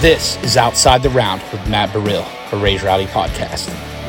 This is Outside the Round with Matt Burrill, a Raise Rowdy podcast.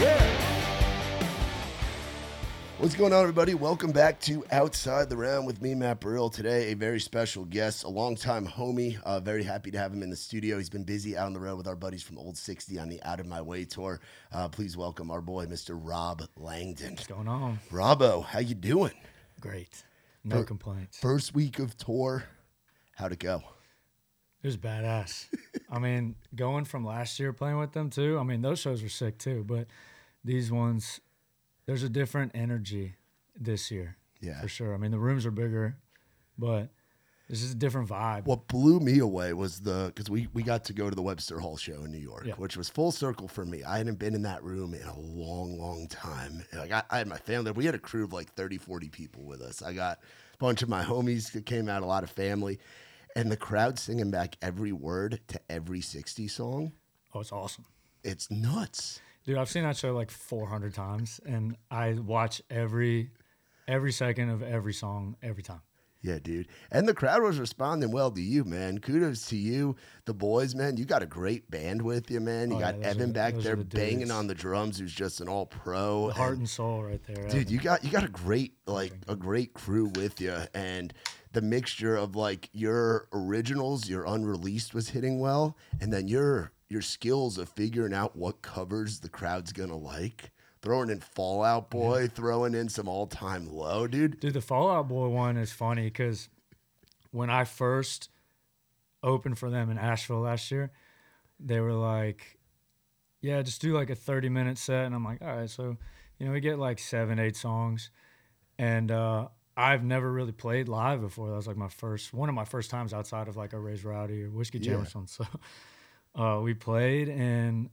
What's going on, everybody? Welcome back to Outside the Round with me, Matt Burrill. Today, a very special guest, a longtime homie. Very happy to have him in the studio. He's been busy out on the road with our buddies from Old 60 on the Out of My Way tour. Please welcome our boy, Mr. Rob Langdon. What's going on? Robbo, how you doing? Great. No complaints. First week of tour, how'd it go? It was badass. I mean, going from last year playing with them too, I mean, those shows were sick too, but these ones, there's a different energy this year. Yeah. For sure. I mean, the rooms are bigger, but this is a different vibe. What blew me away was because we got to go to the Webster Hall show in New York, which was full circle for me. I hadn't been in that room in a long, long time. Like I had my family. We had a crew of like 30, 40 people with us. I got a bunch of my homies that came out, a lot of family. And the crowd singing back every word to every 60 song. Oh, it's awesome. It's nuts. Dude, I've seen that show like 400 times, and I watch every second of every song every time. Yeah, dude. And the crowd was responding well to you, man. Kudos to you. The boys, man, you got a great band with you, man. You got Evan back there banging on the drums, who's just an all-pro. The heart and soul right there. Dude, you got a great crew with you, and the mixture of like your originals, your unreleased was hitting well, and then your skills of figuring out what covers the crowd's gonna like. Throwing in Fall Out Boy, throwing in some all-time low, dude. Dude, the Fall Out Boy one is funny because when I first opened for them in Asheville last year, they were like, yeah, just do like a 30-minute set. And I'm like, all right, so, we get like 7-8 songs. And I've never really played live before. That was like one of my first times outside of like a Raise Rowdy or Whiskey Jam or something. So we played in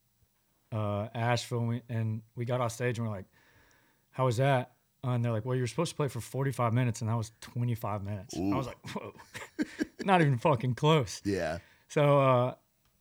Asheville, and we got off stage and we're like, how was that? And they're like, well, you're supposed to play for 45 minutes, and that was 25 minutes. Ooh. I was like, whoa, not even fucking close. Yeah. So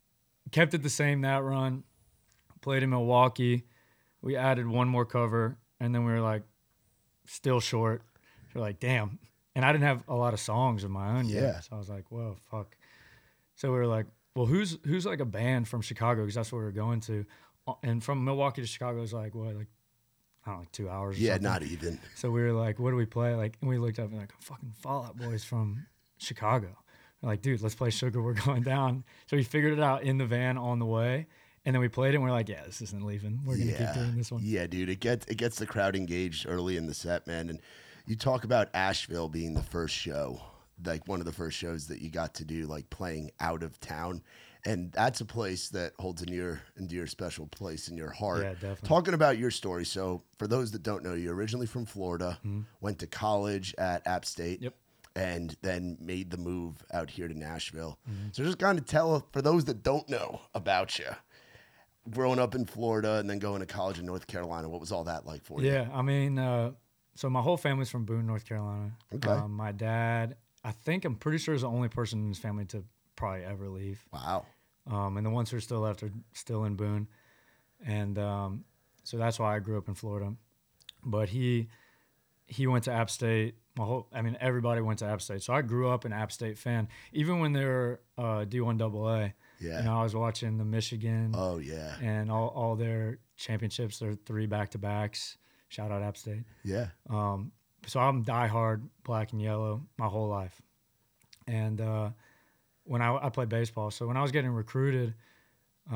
kept it the same that run, played in Milwaukee. We added one more cover, and then we were like, still short. We're like, damn. And I didn't have a lot of songs of my own yet. So I was like, whoa, fuck. So we were like, well, who's like a band from Chicago? Because that's where we were going to. And from Milwaukee to Chicago is like, what, like, I don't know, like 2 hours or something. Not even. So we were like, what do we play? Like, and we looked up and like, fucking Fall Out Boys from Chicago. We're like, dude, let's play Sugar, We're Going Down. So we figured it out in the van on the way. And then we played it and we're like, yeah, this isn't leaving. We're going to keep doing this one. Yeah, dude, it gets the crowd engaged early in the set, man. And you talk about Asheville being the first show, like one of the first shows that you got to do, like playing out of town. And that's a place that holds a near and dear special place in your heart. Yeah, definitely. Talking about your story. So for those that don't know, you're originally from Florida, went to college at App State. Yep. And then made the move out here to Nashville. So just kind of tell, for those that don't know about you, growing up in Florida and then going to college in North Carolina, what was all that like for you? Yeah, I mean, so my whole family's from Boone, North Carolina. Okay. My dad, I'm pretty sure is the only person in his family to probably ever leave. Wow. And the ones who are still left are still in Boone. And so that's why I grew up in Florida. But he went to App State. Everybody went to App State. So I grew up an App State fan. Even when they were D1 AA, I was watching the Michigan. Oh, yeah. And all their championships, their 3 back-to-backs. Shout out App State. Yeah. So I'm diehard black and yellow my whole life. And when I played baseball, so when I was getting recruited, it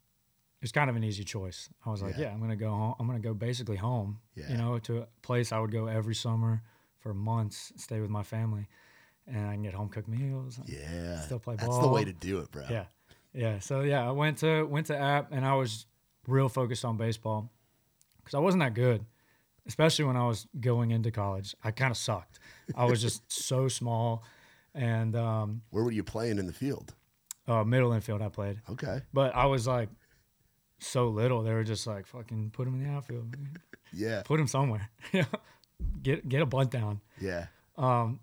was kind of an easy choice. I was like, I'm going to go home. I'm going to go basically home, to a place I would go every summer for months, stay with my family, and I can get home cooked meals. Yeah. Still play ball. That's the way to do it, bro. Yeah. Yeah. So, I went to App, and I was real focused on baseball because I wasn't that good, especially when I was going into college. I kind of sucked. I was just so small. And where were you playing in the field? Middle infield I played. Okay. But I was like so little. They were just like, fucking put him in the outfield. Yeah. Put him somewhere. Get a bunt down. Yeah. So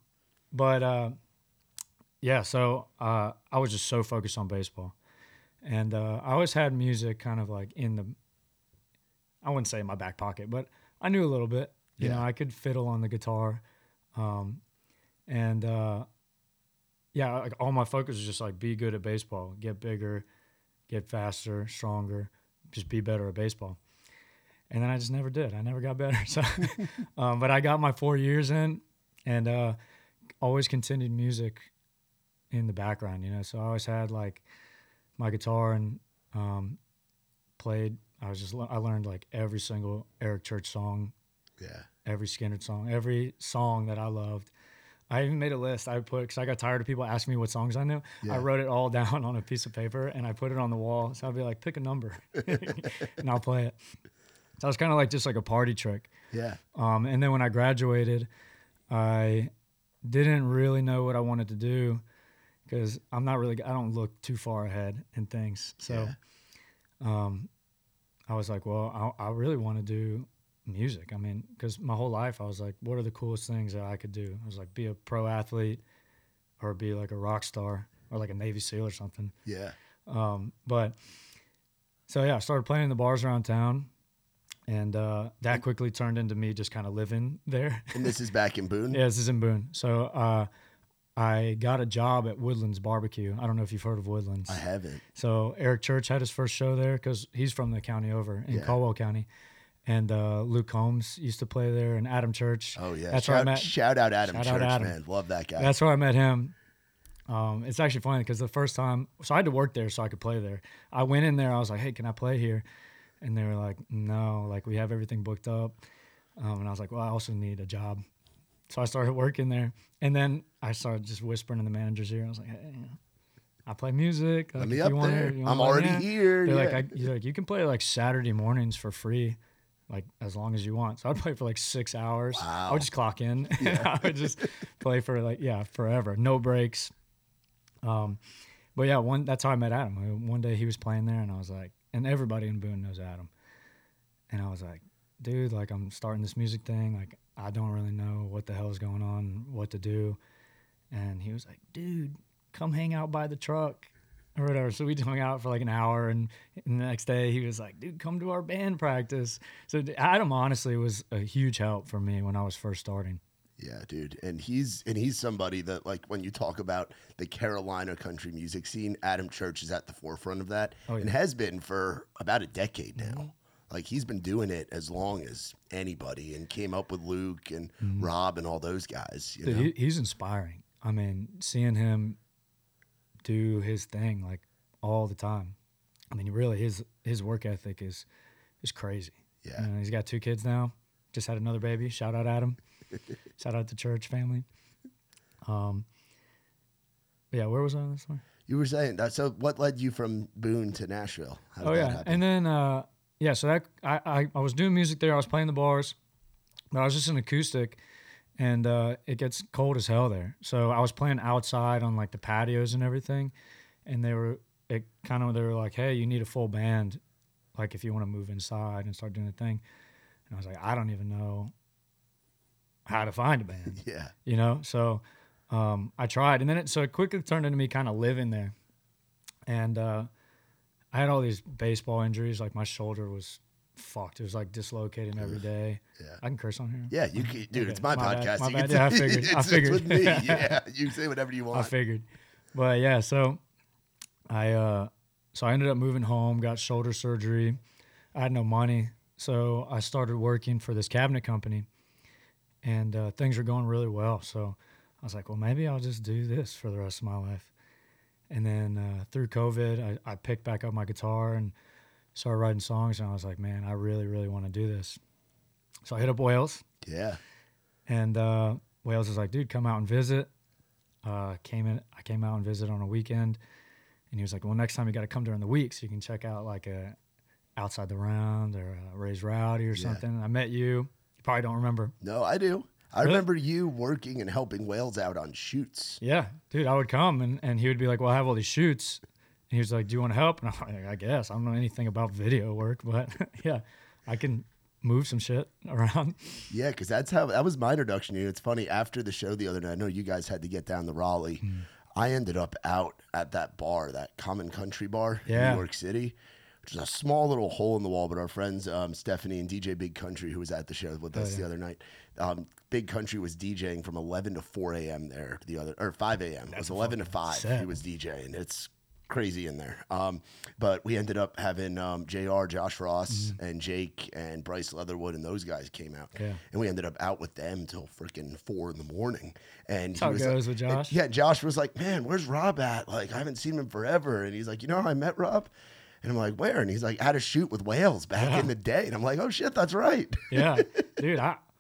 I was just so focused on baseball. And I always had music kind of like I wouldn't say in my back pocket, but I knew a little bit. You know, I could fiddle on the guitar. yeah, like all my focus was just like be good at baseball, get bigger, get faster, stronger, just be better at baseball. And then I just never did. I never got better. So, but I got my 4 years in, and always continued music in the background, you know. So I always had like my guitar and played. I learned like every single Eric Church song, every Skynyrd song, every song that I loved. I even made a list. Because I got tired of people asking me what songs I knew. Yeah. I wrote it all down on a piece of paper and I put it on the wall. So I'd be like, pick a number and I'll play it. So it was kind of like just like a party trick. Yeah. And then when I graduated, I didn't really know what I wanted to do because I don't look too far ahead in things. So I was like, well, I really want to do music. I mean, because my whole life I was like, what are the coolest things that I could do? I was like, be a pro athlete or be like a rock star or like a Navy SEAL or something. Yeah. But so yeah, I started playing in the bars around town, and that quickly turned into me just kind of living there. And this is back in Boone? Yeah, this is in Boone. So I got a job at Woodlands Barbecue. I don't know if you've heard of Woodlands. I haven't. So Eric Church had his first show there because he's from the county over in Caldwell County. And Luke Combs used to play there, and Adam Church. Oh, yeah. That's where I met. Shout out Adam Church, man. Love that guy. That's where I met him. It's actually funny because the first time, so I had to work there so I could play there. I went in there. I was like, hey, can I play here? And they were like, no, like we have everything booked up. And I was like, well, I also need a job. So I started working there. And then I started just whispering in the manager's ear. I was like, hey, I play music. Like, let me up there. I'm already here. He's like, you can play like Saturday mornings for free, like as long as you want. So I'd play for like 6 hours. Wow. I would just clock in. I would just play for like, forever. No breaks. But yeah, that's how I met Adam. One day he was playing there and I was like, and everybody in Boone knows Adam. And I was like, dude, like I'm starting this music thing. Like I don't really know what the hell is going on, what to do. And he was like, dude, come hang out by the truck or whatever. So we hung out for like an hour, and the next day he was like, dude, come to our band practice. So Adam honestly was a huge help for me when I was first starting. Yeah, dude. And he's somebody that, like, when you talk about the Carolina country music scene, Adam Church is at the forefront of that and has been for about a decade now. Mm-hmm. Like, he's been doing it as long as anybody and came up with Luke and Rob and all those guys. You know? He's inspiring. I mean, seeing him do his thing, like, all the time. I mean, really, his work ethic is crazy. Yeah. You know, he's got 2 kids now. Just had another baby. Shout out Adam. Shout out to Church family. Yeah, where was I on this one? You were saying that. So what led you from Boone to Nashville? How did that happen? And then so that I was doing music there. I was playing the bars, but I was just an acoustic, and it gets cold as hell there. So I was playing outside on like the patios and everything, and they were like, hey, you need a full band, like if you want to move inside and start doing the thing. And I was like, I don't even know how to find a band. Yeah. You know? So I tried. And then it quickly turned into me kind of living there. And I had all these baseball injuries. Like my shoulder was fucked. It was like dislocating every day. Yeah. I can curse on here. Yeah, you can. Dude, okay. It's my podcast. My bad. Yeah, I figured. It's with me. Yeah, you say whatever you want. I figured. But yeah, so I ended up moving home, got shoulder surgery. I had no money. So I started working for this cabinet company, and things were going really well. So I was like, well, maybe I'll just do this for the rest of my life. And then through COVID, I picked back up my guitar and started writing songs. And I was like, man, I really, really want to do this. So I hit up Wales. Yeah. And Wales was like, dude, come out and visit. I came out and visited on a weekend. And he was like, well, next time you got to come during the week so you can check out like a Outside the Round or Ray's Rowdy or something. I met you. You probably don't remember. No, I do. I remember you working and helping Wales out on shoots. Yeah, dude, I would come and he would be like, well, I have all these shoots. And he was like, do you want to help? And I'm like, I guess. I don't know anything about video work, but yeah, I can move some shit around. Yeah, because that was my introduction to you. It's funny, after the show the other night, I know you guys had to get down to Raleigh. I ended up out at that bar, that Common Country bar in New York City. which is a small little hole in the wall. But our friends Stephanie and DJ Big Country, who was at the show with us the other night, Big Country was DJing from 11 to 4 a.m. there. Or 5 a.m. It was 11 to 5. Set. He was DJing. It's crazy in there. But we ended up having JR, Josh Ross, and Jake and Bryce Leatherwood, and those guys came out. Yeah. And we ended up out with them till freaking 4 in the morning. And that's how it goes with Josh. Yeah, Josh was like, man, where's Rob at? Like, I haven't seen him in forever. And he's like, you know how I met Rob? And I'm like, where? And he's like, at a shoot with Wales back in the day. And I'm like, oh, shit, that's right. Yeah. Dude,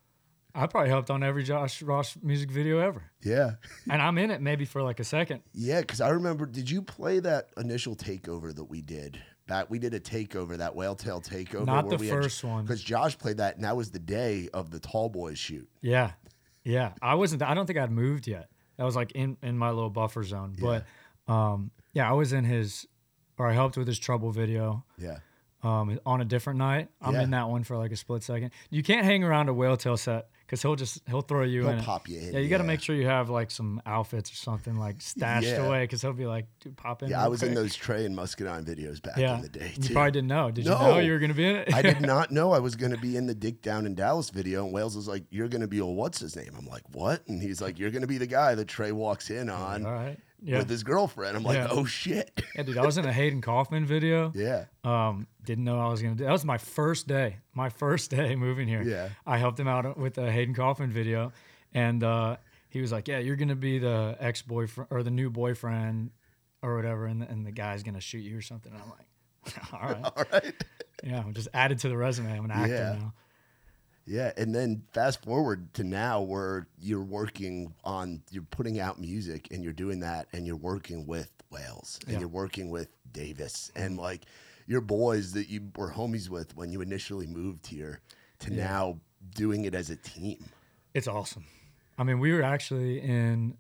I probably helped on every Josh Ross music video ever. Yeah. And I'm in it maybe for like a second. Yeah, because I remember, did you play that initial takeover that we did? We did a takeover, that Whale Tail takeover. Not the first one. Because Josh played that, and that was the day of the Tall Boys shoot. Yeah. Yeah. I don't think I'd moved yet. That was like in my little buffer zone. Yeah. But I was in I helped with his Trouble video. Yeah. On a different night. I'm in that one for like a split second. You can't hang around a Whale Tail set because he'll throw you in. He'll pop you in. Yeah, you got to make sure you have like some outfits or something like stashed away because he'll be like, dude, pop in. Yeah, I was in those Trey and Muscadine videos back in the day too. You probably didn't know. Did you know you were going to be in it? I did not know I was going to be in the Dick Down in Dallas video. And Wales was like, you're going to be what's his name? I'm like, what? And he's like, you're going to be the guy that Trey walks in on. All right. With his girlfriend. I'm like, oh shit. Yeah, dude, I was in a Hayden Kaufman video. Yeah. Didn't know I was gonna do that. Was my first day moving here. Yeah. I helped him out with the Hayden Kaufman video. And he was like, yeah, you're gonna be the ex-boyfriend or the new boyfriend or whatever, and the guy's gonna shoot you or something. And I'm like, all right. All right. Yeah, I'm just added to the resume. I'm an actor now. Yeah, and then fast forward to now where you're putting out music and you're doing that and you're working with Wales and you're working with Davis and like your boys that you were homies with when you initially moved here to now doing it as a team. It's awesome. I mean, we were actually in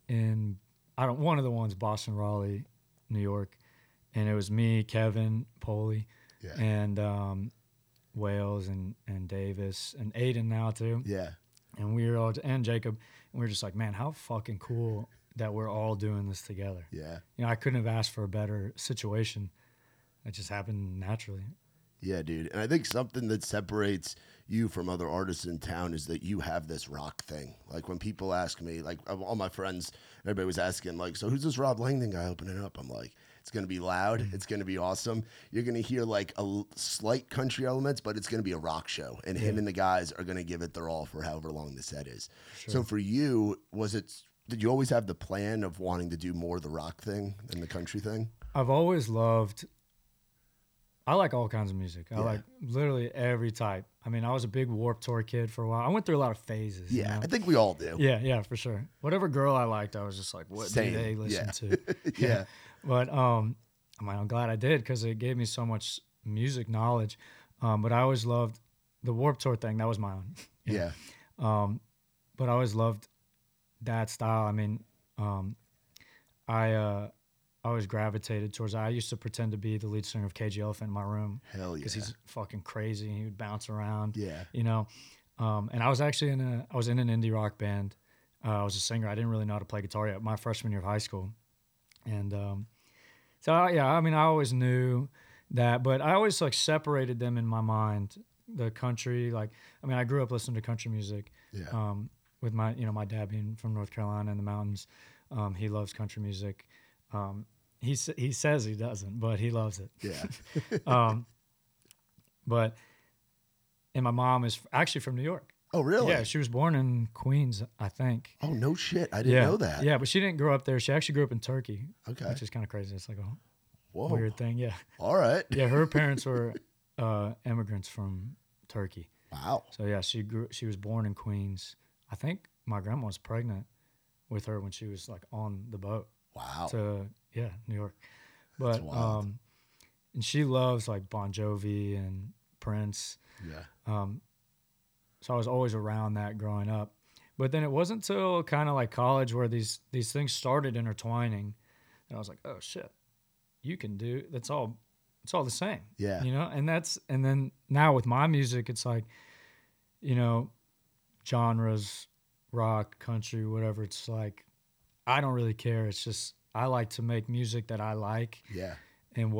one of the ones, Boston, Raleigh, New York, and it was me, Kevin, Poley, and Wales and Davis and Aiden now too. Yeah. And and Jacob, and we were just like, man, how fucking cool that we're all doing this together. Yeah. You know, I couldn't have asked for a better situation. It just happened naturally. Yeah, dude. And I think something that separates you from other artists in town is that you have this rock thing. Like when people ask me, like all my friends, everybody was asking like, so who's this Rob Langdon guy opening up? I'm like, it's going to be loud. It's going to be awesome. You're going to hear like a slight country elements, but it's going to be a rock show. And him and the guys are going to give it their all for however long the set is. Sure. So for you, did you always have the plan of wanting to do more of the rock thing than the country thing? I've always I like all kinds of music. I like literally every type. I mean, I was a big Warped Tour kid for a while. I went through a lot of phases. Yeah, you know? I think we all do. Yeah, for sure. Whatever girl I liked, I was just like, what do they listen to? Yeah. But I'm glad I did because it gave me so much music knowledge. But I always loved the Warped Tour thing. That was my own. Yeah. But I always loved that style. I mean, I always gravitated towards. I used to pretend to be the lead singer of KG Elephant in my room. Hell yeah! Because he's fucking crazy and he would bounce around. Yeah, you know. And I was actually in an indie rock band. I was a singer. I didn't really know how to play guitar yet. My freshman year of high school, and I mean, I always knew that, but I always like separated them in my mind. The country, like, I mean, I grew up listening to country music. Yeah. With my dad being from North Carolina in the mountains, he loves country music. He says he doesn't, but he loves it. Yeah. And my mom is actually from New York. Oh, really? Yeah, she was born in Queens, I think. Oh, no shit. I didn't know that. Yeah, but she didn't grow up there. She actually grew up in Turkey. Okay. Which is kind of crazy. It's like a weird thing. Yeah. All right. Yeah, her parents were immigrants from Turkey. Wow. So yeah, she was born in Queens. I think my grandma was pregnant with her when she was like on the boat. Wow. To New York. But and she loves like Bon Jovi and Prince. Yeah. So I was always around that growing up. But then it wasn't until kind of like college where these things started intertwining and I was like, oh shit, you can do it's all the same. Yeah. You know, and then now with my music, it's like, you know, genres, rock, country, whatever. It's like, I don't really care. It's just, I like to make music that I like. Yeah. And what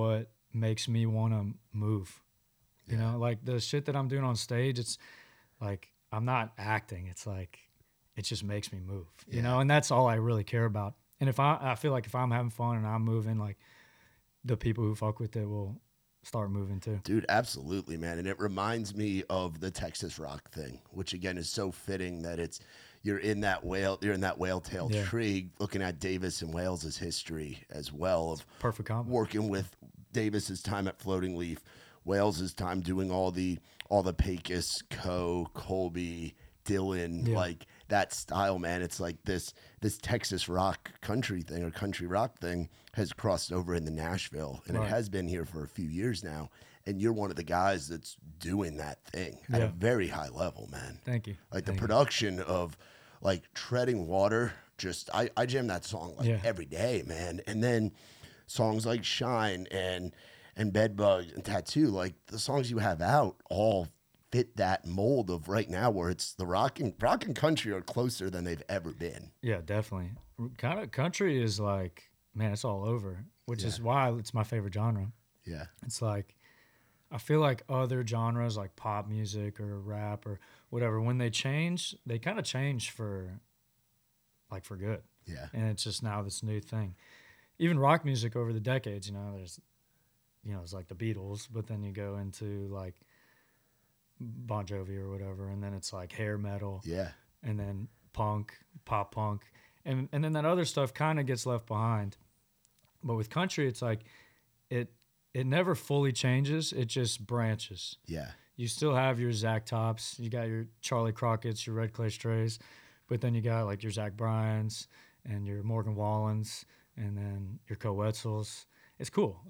makes me want to move. You know, like the shit that I'm doing on stage, it's like I'm not acting. It's like it just makes me move. You know, and that's all I really care about. And if I feel like if I'm having fun and I'm moving, like the people who fuck with it will start moving too. Dude, absolutely, man. And it reminds me of the Texas rock thing, which again is so fitting that you're in that whale-tailed tree, looking at Davis and Wales' history as well of Perfect combo. Working with Davis's time at Floating Leaf, Wales' time doing all the Pecos, Colby, Dylan, like that style, man. It's like this Texas rock country thing or country rock thing has crossed over into Nashville, and it has been here for a few years now. And you're one of the guys that's doing that thing at a very high level, man. Thank you. Like the production of like Treading Water, just I jam that song like every day, man. And then songs like Shine and Bedbug and Tattoo, like the songs you have out all fit that mold of right now where it's the rock and country are closer than they've ever been. Yeah, definitely. Kind of country is like, man, it's all over, which is why it's my favorite genre. Yeah. It's like, I feel like other genres like pop music or rap or whatever, when they change, they kind of change for good. Yeah. And it's just now this new thing. Even rock music over the decades, you know, it's like the Beatles, but then you go into like Bon Jovi or whatever, and then it's like hair metal. Yeah. And then punk, pop punk. And then that other stuff kind of gets left behind. But with country, it's like it never fully changes. It just branches. Yeah. You still have your Zach Tops. You got your Charlie Crockett's, your Red Clay Strays. But then you got like your Zach Bryans and your Morgan Wallens and then your Co Wetzels. It's cool.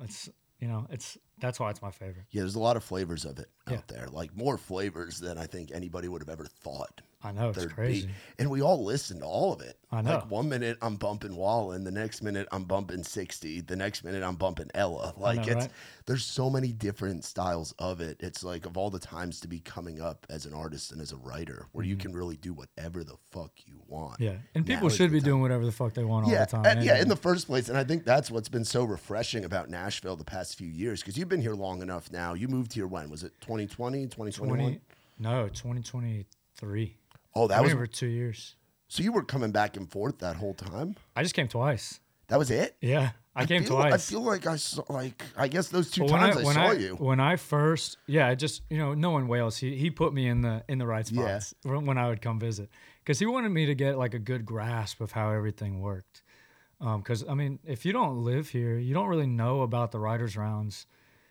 That's why it's my favorite. Yeah, there's a lot of flavors of it out there. Like more flavors than I think anybody would have ever thought. I know, it's crazy. And we all listen to all of it. I know. Like 1 minute I'm bumping Wallen, the next minute I'm bumping 60, the next minute I'm bumping Ella. Like there's so many different styles of it. It's like of all the times to be coming up as an artist and as a writer where you can really do whatever the fuck you want. Yeah. And people should be doing whatever the fuck they want all the time. And, in the first place. And I think that's what's been so refreshing about Nashville the past few years because you've been here long enough now. You moved here when? Was it 2020, 2021? No, 2023. Oh, that was over 2 years. So you were coming back and forth that whole time? I just came twice. That was it? Yeah, I came twice. I feel like I saw, I guess those two times I saw you. When I first, just knowing Wales, he put me in the right spots when I would come visit because he wanted me to get like a good grasp of how everything worked. Because I mean, if you don't live here, you don't really know about the writers' rounds.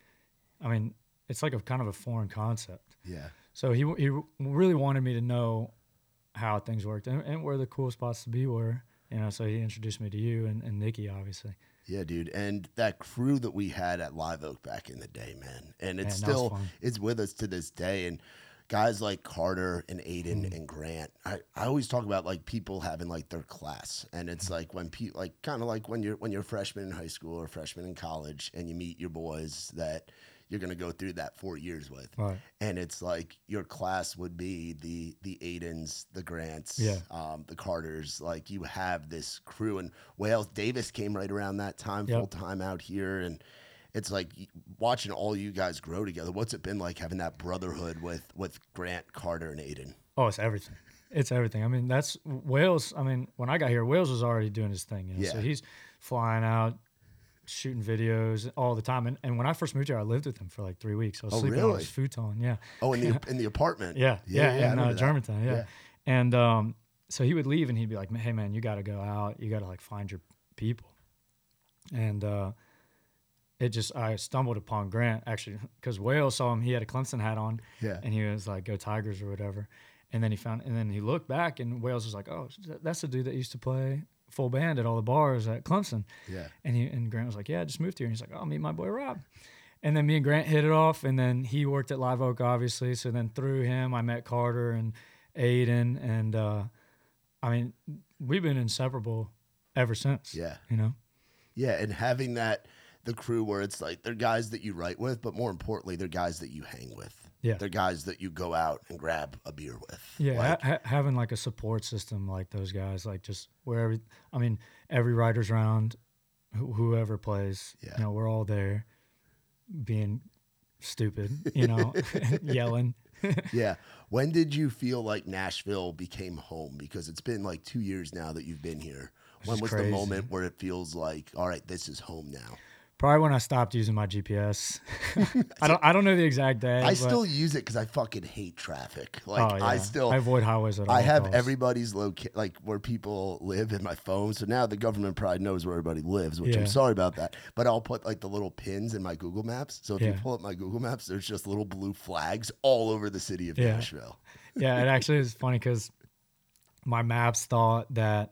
I mean, it's like a kind of a foreign concept. Yeah. So he really wanted me to know how things worked and where the cool spots to be were, so he introduced me to you and Nikki, obviously. Yeah, dude. And that crew that we had at Live Oak back in the day, man. And it's it's with us to this day. And guys like Carter and Aiden and Grant, I always talk about like people having like their class. And it's like when people like kind of like when you're a freshman in high school or freshman in college and you meet your boys that you're going to go through that 4 years with. Right. And it's like your class would be the Aidens, the Grants, the Carters. Like you have this crew. And Wales Davis came right around that time, full time out here. And it's like watching all you guys grow together. What's it been like having that brotherhood with Grant, Carter, and Aiden? Oh, it's everything. It's everything. I mean, that's Wales. I mean, when I got here, Wales was already doing his thing. So he's flying out, shooting videos all the time. And when I first moved here, I lived with him for like 3 weeks. I was sleeping on his futon. Yeah. Oh, in the apartment. in Germantown. Yeah. And so he would leave and he'd be like, "Hey man, you got to go out. You got to like find your people." And I stumbled upon Grant actually because Wales saw him. He had a Clemson hat on. Yeah. And he was like, "Go Tigers" or whatever. And then he looked back and Wales was like, "Oh, that's the dude that used to play full band at all the bars at Clemson." Yeah. And Grant was like, "Yeah, I just moved here." And he's like, "Oh, meet my boy Rob." And then me and Grant hit it off. And then he worked at Live Oak, obviously. So then through him, I met Carter and Aiden. And I mean, we've been inseparable ever since. Yeah. Yeah. And having the crew where it's like they're guys that you write with, but more importantly, they're guys that you hang with. Yeah. They're guys that you go out and grab a beer with. Yeah, having like a support system like those guys, like just every writer's round, whoever plays, we're all there. being stupid, you know, yelling. Yeah. When did you feel like Nashville became home? Because it's been like 2 years now that you've been here. When was the crazy. moment where it feels like, all right, this is home now? Probably when I stopped using my GPS. I don't know the exact day. I but, still use it because I fucking hate traffic. Like oh, yeah. I avoid highways at all I have costs. everybody's like where people live in my phone. So now the government probably knows where everybody lives, which Yeah. I'm sorry about that. But I'll put like the little pins in my Google Maps. So if you Yeah. pull up my Google Maps, there's just little blue flags all over the city of Yeah. Nashville. Yeah, it actually is funny because my maps thought that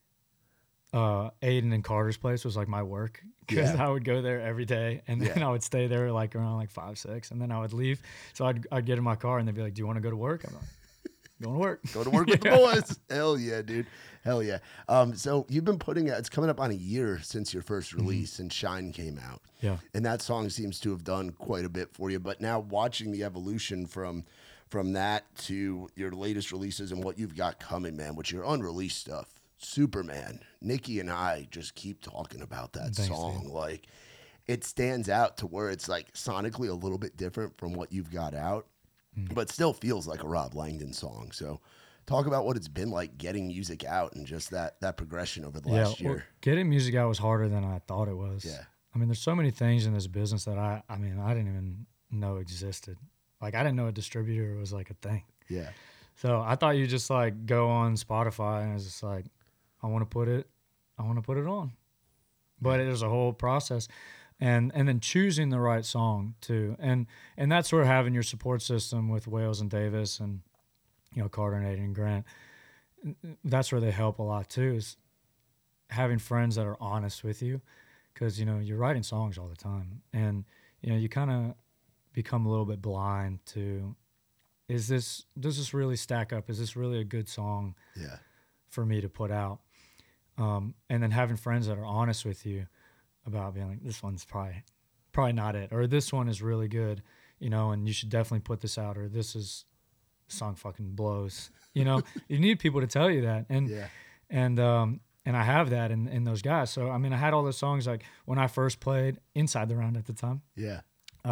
Aiden and Carter's place was like my work because Yeah. I would go there every day and then Yeah. I would stay there like around like 5, 6, and then I would leave. So I'd get in my car and they'd be like, "Do you want to go to work?" I'm like, "Going to work." Go to work with the boys. Hell yeah, dude. Hell yeah. So you've been putting out, it's coming up on a year since your first release and Shine came out. Yeah. And that song seems to have done quite a bit for you. But now watching the evolution from that to your latest releases and what you've got coming, man, which your unreleased stuff, Superman, Nikki and I just keep talking about that Thanks, song. dude. Like it stands out to where it's like sonically a little bit different from what you've got out, but still feels like a Rob Langdon song. So talk about what it's been like getting music out and just that progression over the last year. Well, getting music out was harder than I thought it was. Yeah. I mean, there's so many things in this business that I didn't even know existed. Like I didn't know a distributor was like a thing. Yeah. So I thought you just like go on Spotify and it's just like, I want to put it on. But there's a whole process. And then choosing the right song too. And that's where having your support system with Wales and Davis and, you know, Carter and Aiden and Grant, that's where they help a lot too, is having friends that are honest with you. Because, you know, you're writing songs all the time. And, you know, you kind of become a little bit blind to, does this really stack up? Is this really a good song Yeah. for me to put out? And then having friends that are honest with you about being like, this one's probably not it, or this one is really good, you know, and you should definitely put this out, or this song fucking blows. You know, you need people to tell you that. And Yeah. and I have that in those guys. So I mean, I had all those songs like when I first played Inside the Round at the time. Yeah.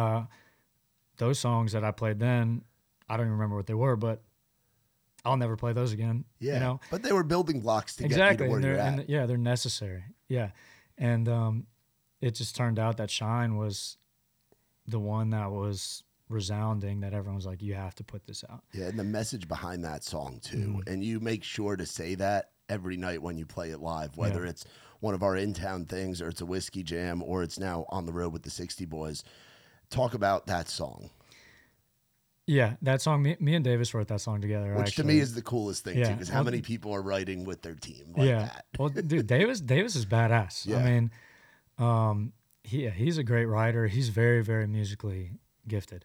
Those songs that I played then, I don't even remember what they were, but I'll never play those again. Yeah. You know? But they were building blocks to Exactly. get you to where And you're at. yeah, they're necessary. Yeah. And it just turned out that Shine was the one that was resounding, that everyone was like, you have to put this out. Yeah, and the message behind that song too. Mm-hmm. And you make sure to say that every night when you play it live, whether Yeah. it's one of our in-town things or it's a whiskey jam or it's now on the road with the 60 Boys. Talk about that song. Yeah, that song, me and Davis wrote that song together. Which actually. to me is the coolest thing too, Yeah. because how many people are writing with their team like that? Well, dude, Davis is badass. Yeah. I mean, he's a great writer. He's very, very musically gifted.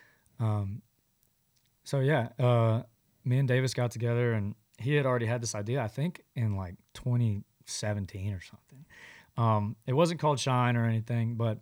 So yeah, me and Davis got together, and he had already had this idea, I think, in like 2017 or something. It wasn't called Shine or anything, but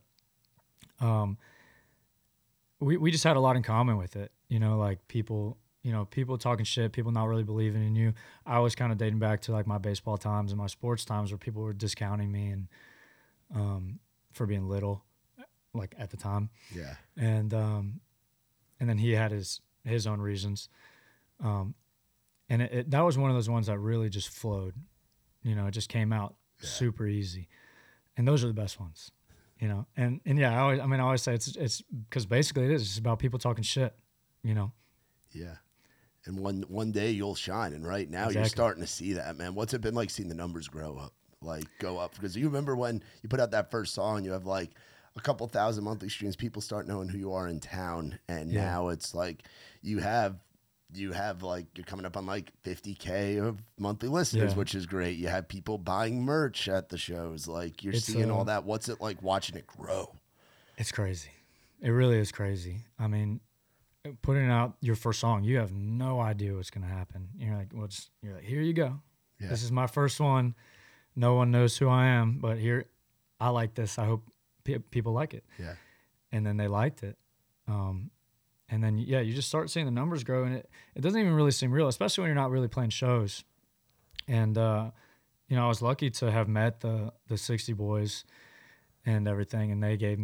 we just had a lot in common with it. You know, like people talking shit, people not really believing in you. I was kind of dating back to like my baseball times and my sports times where people were discounting me and for being little, like at the time. Yeah. And then he had his own reasons. And that was one of those ones that really just flowed. You know, it just came out super easy. And those are the best ones. You know, and yeah, I always say it's because basically it is. It's about people talking shit, you know. Yeah. And one day you'll shine. And right now you're Exactly. starting to see that, man. What's it been like seeing the numbers go up? Because you remember when you put out that first song, you have like a couple thousand monthly streams, people start knowing who you are in town. And Yeah. now it's like you have like, you're coming up on like 50K of monthly listeners, Yeah. which is great. You have people buying merch at the shows. Like you're It's, seeing all that. What's it like watching it grow? It's crazy. It really is crazy. I mean, putting out your first song, you have no idea what's going to happen. You're like, here you go. Yeah. This is my first one. No one knows who I am, but here, I like this. I hope people like it. Yeah. And then they liked it. And then, yeah, you just start seeing the numbers grow, and it doesn't even really seem real, especially when you're not really playing shows. And, you know, I was lucky to have met the 60 Boys and everything, and they gave me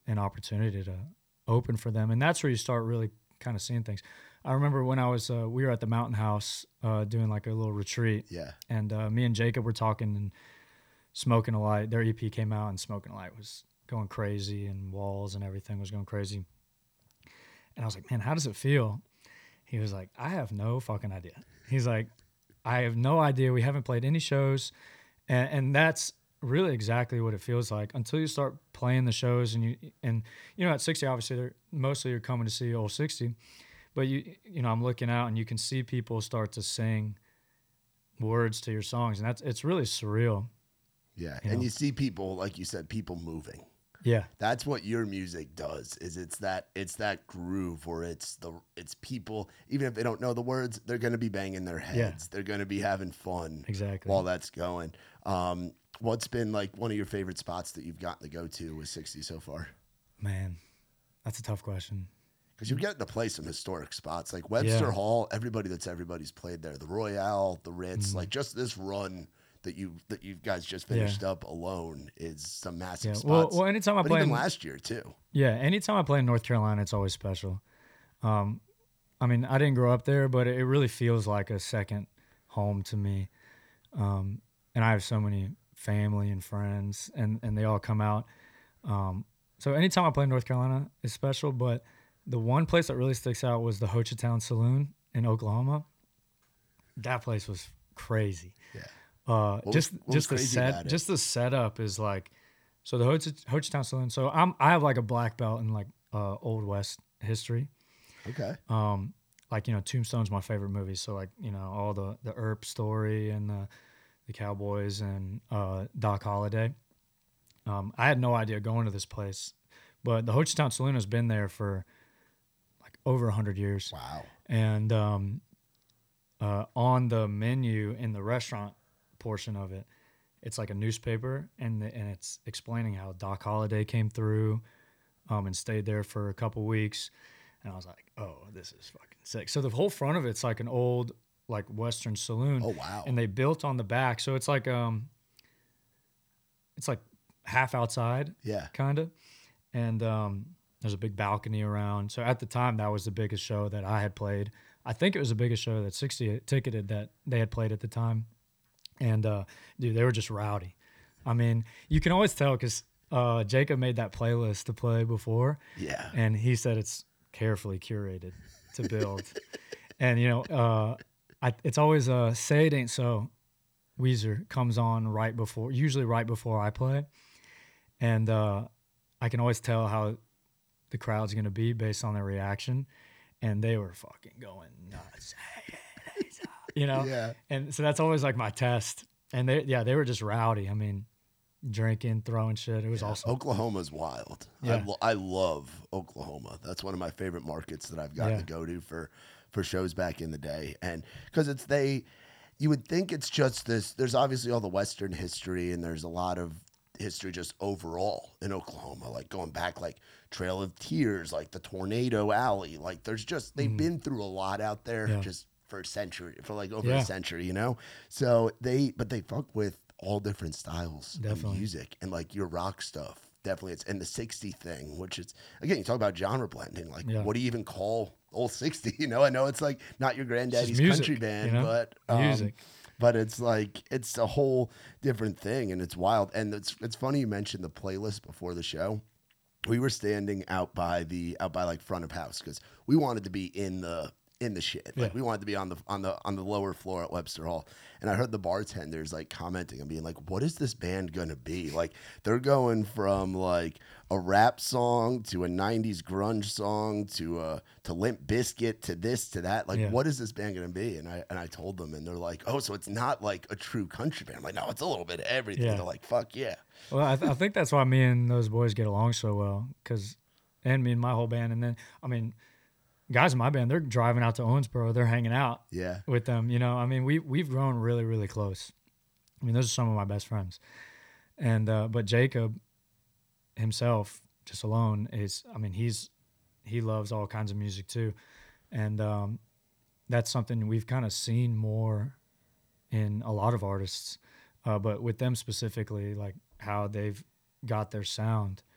an opportunity to open for them. And that's where you start really kind of seeing things. I remember when I was, we were at the Mountain House doing like a little retreat. Yeah. And me and Jacob were talking, and Smoking a Light, their EP came out, and Smoking a Light was going crazy, and Walls and everything was going crazy. And I was like, man, how does it feel? He was like, I have no fucking idea. He's like, I have no idea. We haven't played any shows. And that's really exactly what it feels like until you start playing the shows. And you know, at 60, obviously, mostly you're coming to see Old 60. But, you know, I'm looking out and you can see people start to sing words to your songs. And it's really surreal. Yeah. And you see people, like you said, people moving. Yeah. That's what your music does, is it's that groove where it's people, even if they don't know the words, they're going to be banging their heads. Yeah. They're going to be having fun Exactly. while that's going. What's been like one of your favorite spots that you've gotten to go to with 60 so far? Man, that's a tough question. Because you're getting to play some historic spots like Webster Hall. Everybody's played there. The Royale, the Ritz, like just this run that you guys just finished up alone is some massive spots. Well, anytime I play, even last year too. Yeah, anytime I play in North Carolina, it's always special. I mean, I didn't grow up there, but it really feels like a second home to me. And I have so many family and friends, and they all come out. So anytime I play in North Carolina, it's special. But the one place that really sticks out was the Hochatown Saloon in Oklahoma. That place was crazy. Yeah. Just the setup is like, so the Hochatown Saloon. So I have like a black belt in like Old West history. Okay. Like, you know, Tombstone's my favorite movie. So like, you know, all the Earp story and the Cowboys and Doc Holliday. I had no idea going to this place, but the Hochatown Saloon has been there for like over 100 years. Wow. And on the menu in the restaurant portion of it, it's like a newspaper, and it's explaining how Doc Holliday came through and stayed there for a couple weeks. And I was like, oh, this is fucking sick. So the whole front of it's like an old like Western saloon. Oh wow. And they built on the back, so it's like half outside, kind of. And there's a big balcony around. So at the time, that was the biggest show that I had played. I think it was the biggest show that 60 ticketed that they had played at the time. And, dude, they were just rowdy. I mean, you can always tell because Jacob made that playlist to play before. Yeah. And he said it's carefully curated to build. And, you know, it's always Say It Ain't So. Weezer comes on usually right before I play. And I can always tell how the crowd's going to be based on their reaction. And they were fucking going nuts. You know? Yeah. And so that's always like my test. And they were just rowdy. I mean, drinking, throwing shit. It was awesome. Oklahoma's wild. Yeah. I love Oklahoma. That's one of my favorite markets that I've gotten to go to for shows back in the day. And because you would think it's just this, there's obviously all the Western history, and there's a lot of history just overall in Oklahoma, like going back like Trail of Tears, like the Tornado Alley. Like there's just, they've been through a lot out there just for a century, for like over a century, you know? So they fuck with all different styles of music, and like your rock stuff. Definitely. It's in the 60 thing, which is, again, you talk about genre blending. Like, what do you even call Old 60? You know, I know it's like not your granddaddy's music, country band, you know? But music. But it's like, it's a whole different thing, and it's wild. And it's funny you mentioned the playlist before the show. We were standing out by like front of house because we wanted to be in the shit. Like we wanted to be on the lower floor at Webster Hall. And I heard the bartenders like commenting and being like, what is this band gonna be? Like they're going from like a rap song to a 90s grunge song to Limp Bizkit to this to that. Like what is this band gonna be? And I told them, and they're like, oh, so it's not like a true country band. I'm like, no, it's a little bit of everything. They're like, fuck yeah. Well, I think that's why me and those boys get along so well, and me and my whole band. And then, I mean, guys in my band, they're driving out to Owensboro. They're hanging out with them. You know, I mean, we've grown really, really close. I mean, those are some of my best friends. And but Jacob himself, just alone, he loves all kinds of music too. And that's something we've kind of seen more in a lot of artists. But with them specifically, like how they've got their sound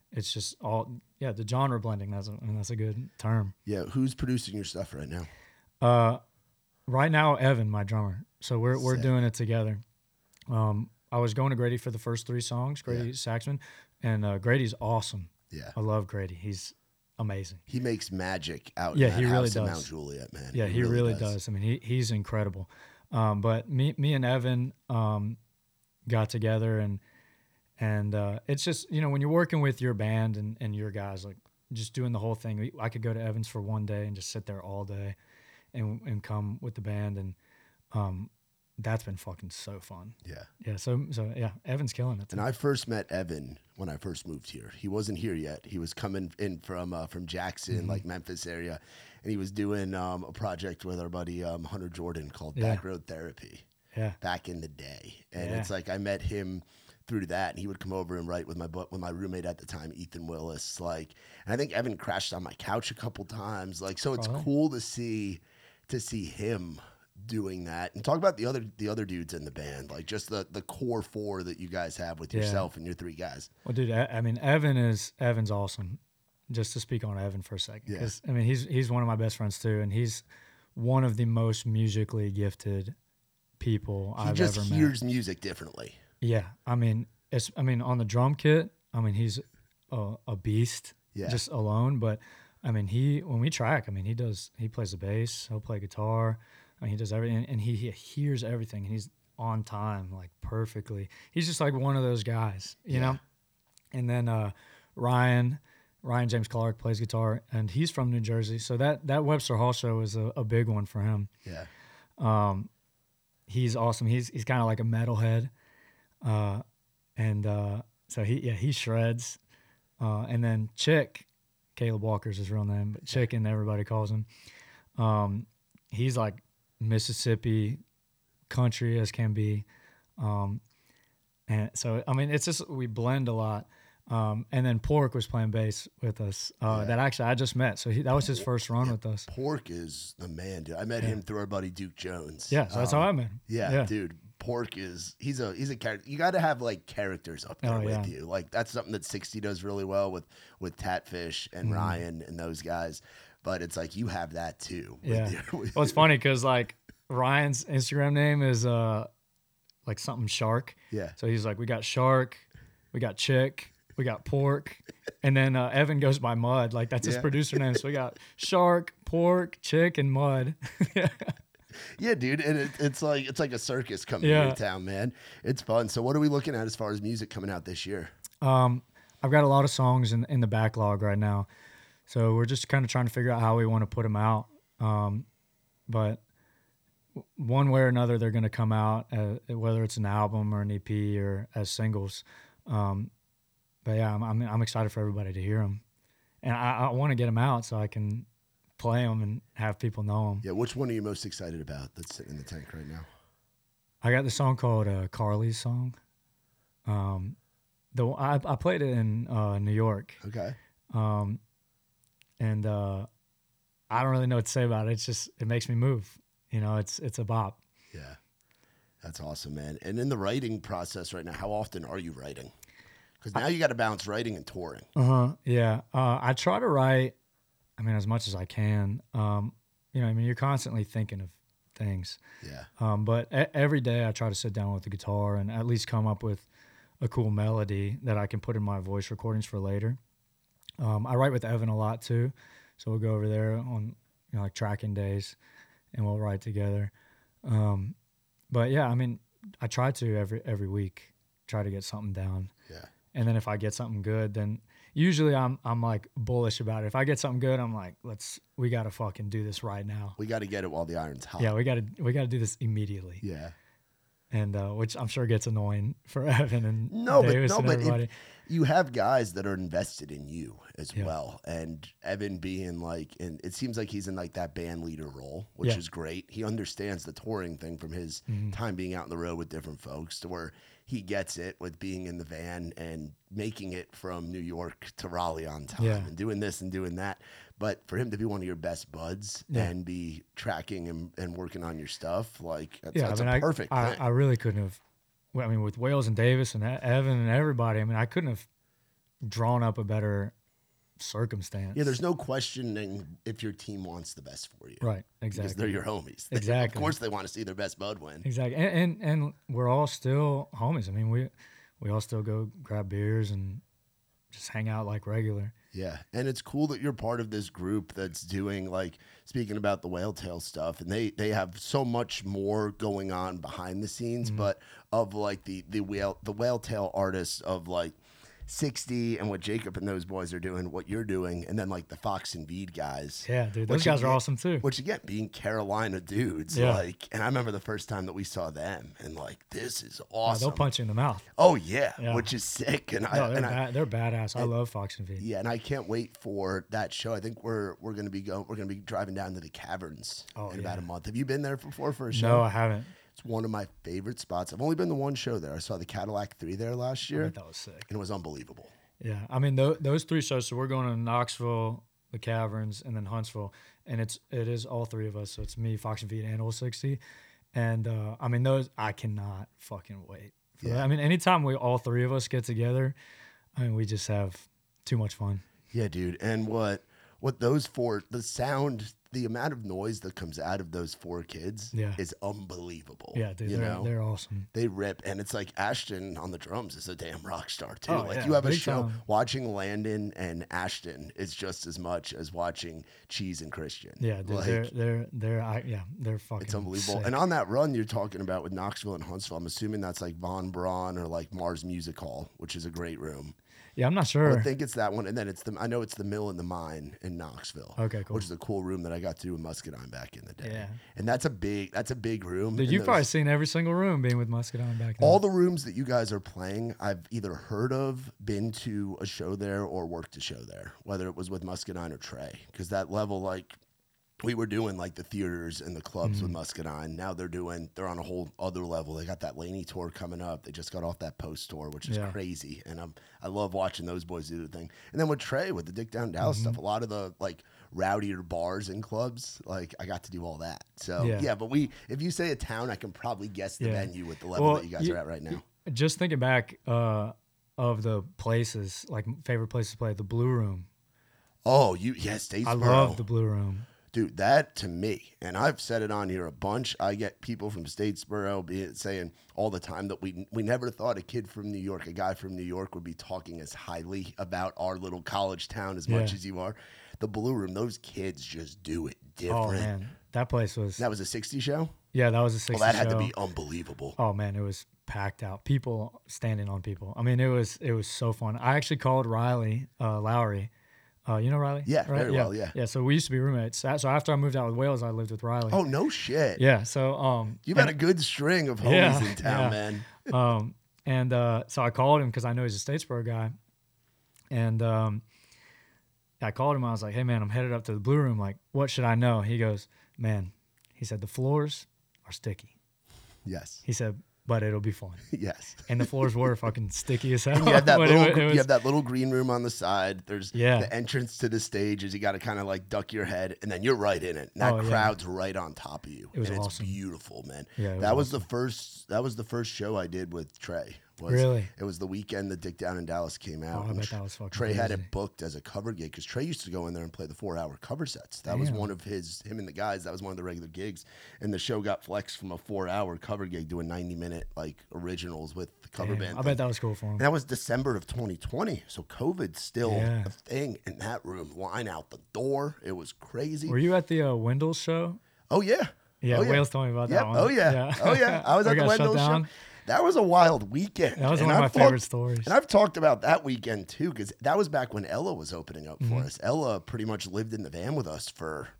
it's just all the genre blending. That's a good term. Yeah, who's producing your stuff right now? Right now, Evan, my drummer. So we're Sick. doing it together. I was going to Grady for the first 3 songs. Grady Saxman, and Grady's awesome. Yeah, I love Grady. He's amazing. he makes magic out. Yeah, in that he really house in does. Mount Juliet, man. Yeah, he really does. I mean, he's incredible. But me and Evan got together, and it's just, when you're working with your band and your guys, like just doing the whole thing. I could go to Evan's for one day and just sit there all day and come with the band, and that's been fucking so fun. Yeah. Yeah. So yeah, Evan's killing it. And I first met Evan when I first moved here. He wasn't here yet. He was coming in from Jackson, like Memphis area, and he was doing a project with our buddy Hunter Jordan called Back Road Therapy. Yeah. Back in the day, and it's like I met him through that, and he would come over and write with my roommate at the time, Ethan Willis. Like, and I think Evan crashed on my couch a couple times. Like, so it's cool to see him doing that. And talk about the other dudes in the band, like just the core 4 that you guys have with yourself and your 3 guys. Well, dude, I mean, Evan's awesome. Just to speak on Evan for a second, because I mean, he's one of my best friends too, and he's one of the most musically gifted people I've ever met. He just hears music differently. Yeah, I mean, on the drum kit, I mean, he's a beast just alone. But I mean, when we track, I mean, he plays the bass, he'll play guitar, I mean, he does everything, and he hears everything, and he's on time, like perfectly. He's just like one of those guys, you know. And then Ryan James Clark plays guitar, and he's from New Jersey, so that Webster Hall show is a big one for him. Yeah. He's awesome. He's kind of like a metalhead. So he shreds. And then Chick, Caleb Walker's his real name, but Chicken everybody calls him. He's like Mississippi country as can be. And so, I mean, it's just, we blend a lot. And then Pork was playing bass with us. That actually I just met. So that was his first run with us. Pork is the man, dude. I met him through our buddy Duke Jones. Yeah, so that's how I met him. Yeah, dude. Pork he's a character. You got to have like characters up there with you. Like that's something that 60 does really well with Tatfish and Ryan and those guys. But it's like you have that too. Yeah. Well, it's funny because like Ryan's Instagram name is like something Shark. Yeah. So he's like, we got Shark, we got Chick, we got Pork, and then Evan goes by Mud. Like that's his producer name. So we got Shark, Pork, Chick, and Mud. Yeah, dude, and it's like a circus coming to town, man. It's fun. So what are we looking at as far as music coming out this year? I've got a lot of songs in the backlog right now, so we're just kind of trying to figure out how we want to put them out. But one way or another, they're going to come out, whether it's an album or an EP or as singles. But yeah, I'm excited for everybody to hear them, and I want to get them out so I can play them and have people know them. Yeah, which one are you most excited about that's sitting in the tank right now? I got the song called Carly's Song. I played it in New York. Okay. And I don't really know what to say about it. It's just, it makes me move. You know, it's a bop. Yeah. That's awesome, man. And in the writing process right now, how often are you writing? Because now you got to balance writing and touring. Yeah. I try to write, I mean, as much as I can. You know, I mean, you're constantly thinking of things. Yeah. But every day I try to sit down with the guitar and at least come up with a cool melody that I can put in my voice recordings for later. I write with Evan a lot too. So we'll go over there on, you know, like tracking days and we'll write together. But yeah, I mean, I try to every week try to get something down. Yeah. And then if I get something good, then usually I'm like bullish about it. If I get something good, I'm like, we got to fucking do this right now. We got to get it while the iron's hot. Yeah, we got to do this immediately. Yeah. And which I'm sure gets annoying for Evan and Davis and everybody. You have guys that are invested in you as well. And Evan being like, and it seems like he's in like that band leader role, which is great. He understands the touring thing from his time being out on the road with different folks, to where he gets it with being in the van and making it from New York to Raleigh on time and doing this and doing that. But for him to be one of your best buds and be tracking and working on your stuff, like that's a perfect thing. I really couldn't have, I mean, with Wales and Davis and Evan and everybody, I mean, I couldn't have drawn up a better circumstance. Yeah, there's no questioning if your team wants the best for you. Right, Because exactly. they're your homies. Exactly. Of course they want to see their best bud win. Exactly. And we're all still homies. I mean, we all still go grab beers and just hang out like regular. Yeah, and it's cool that you're part of this group that's doing, like, speaking about the Whale Tail stuff, and they have so much more going on behind the scenes, but of like the Whale Tail artists of like 60 and what Jacob and those boys are doing, what you're doing, and then like the Fox and Veed guys. Yeah, dude, those guys are awesome too. Which again, being Carolina dudes, Yeah. like, and I remember the first time that we saw them, and like, this is Yeah, awesome. they'll punch you in the mouth. Oh yeah, Yeah. which is sick, and No, they're badass. I love Fox and V. yeah, and I can't wait for that show. I think we're gonna be driving down to the Caverns in about a month. Have you been there before for a show? No, I haven't. It's one of my favorite spots. I've only been to one show there. I saw the Cadillac 3 there last year, I bet that was sick. and it was unbelievable. Yeah, I mean those three shows. So we're going to Knoxville, the Caverns, and then Huntsville, and it is all three of us. So it's me, Fox and Veed, and Old 60, and I mean those I cannot fucking wait. For that. I mean anytime we all three of us get together, I mean we just have too much fun. Yeah, dude. And what those four, the sound, the amount of noise that comes out of those four kids is unbelievable. Yeah, dude, they're awesome. They rip, and it's like Ashton on the drums is a damn rock star too. Oh, like yeah, you have a big show time. watching Landon and Ashton is just as much as watching Cheese and Christian. Yeah, dude, like, they're fucking. it's unbelievable. sick. And on that run you're talking about with Knoxville and Huntsville, I'm assuming that's like Von Braun or like Mars Music Hall, which is a great room. Yeah, I'm not I sure. think it's that one, and then I know it's the Mill and the Mine in Knoxville. Okay, cool. Which is a cool room that I got to do with Muscadine back in the day. Yeah. And that's a big room. Dude, and you've probably those- seen every single room being with Muscadine back then. all the rooms that you guys are playing, I've either heard of, been to a show there, or worked a show there, whether it was with Muscadine or Trey. Because that level, like, we were doing like the theaters and the clubs with Muscadine. Now they're on a whole other level. They got that Laney tour coming up. They just got off that Post tour, which is crazy. And I love watching those boys do the thing. And then with Trey, with the Dick Down Dallas stuff, a lot of the like rowdier bars and clubs, like I got to do all that. So yeah, but if you say a town, I can probably guess the venue with the level that you guys are at right now. Just thinking back of the places, like favorite places to play, the Blue Room. Oh, Statesboro. I love the Blue Room. Dude, that to me, and I've said it on here a bunch. I get people from Statesboro saying all the time that we never thought a kid from New York, a guy from New York, would be talking as highly about our little college town as much as you are. The Blue Room, those kids just do it different. Oh man, that place was. That was a 60 show? Yeah, that was a 60 Well, that had show. to be unbelievable. Oh man, it was packed out. People standing on people. I mean, it was so fun. I actually called Riley Lowry. You know Riley? Yeah, right? very well, yeah. Yeah, so we used to be roommates. So after I moved out with Wales, I lived with Riley. Oh, no shit. Yeah, so You've had a good string of homies in town, man. So I called him because I know he's a Statesboro guy. And I called him. I was like, hey, man, I'm headed up to the Blue Room. Like, what should I know? He goes, man, he said, the floors are sticky. Yes. He said, but it'll be fun. Yes. And the floors were fucking sticky as hell. And you have that But you have that little green room on the side. There's the entrance to the stage is you got to kind of like duck your head, and then you're right in it. And that crowd's right on top of you. It was and awesome. It's beautiful, man. Yeah, that was the first show I did with Trey. Really? It was the weekend that Dick Down in Dallas came out. Oh, I bet that was fucking Trey had crazy. it booked as a cover gig because Trey used to go in there and play the 4-hour cover sets. That was one of him and the guys. That was one of the regular gigs, and the show got flexed from a 4-hour cover gig to a 90-minute like originals with the cover band. I bet that was cool for him. And that was December of 2020, so COVID's still a thing in that room. Line out the door. It was crazy. Were you at the Wendell show? Oh yeah. Yeah, oh, Wales told me about that one. Oh yeah. Oh yeah. I was Or at the got shut Wendell show. down. That was a wild weekend. That was And one of my I've favorite talked- stories. And I've talked about that weekend too, because that was back when Ella was opening up Mm-hmm. for us. Ella pretty much lived in the van with us for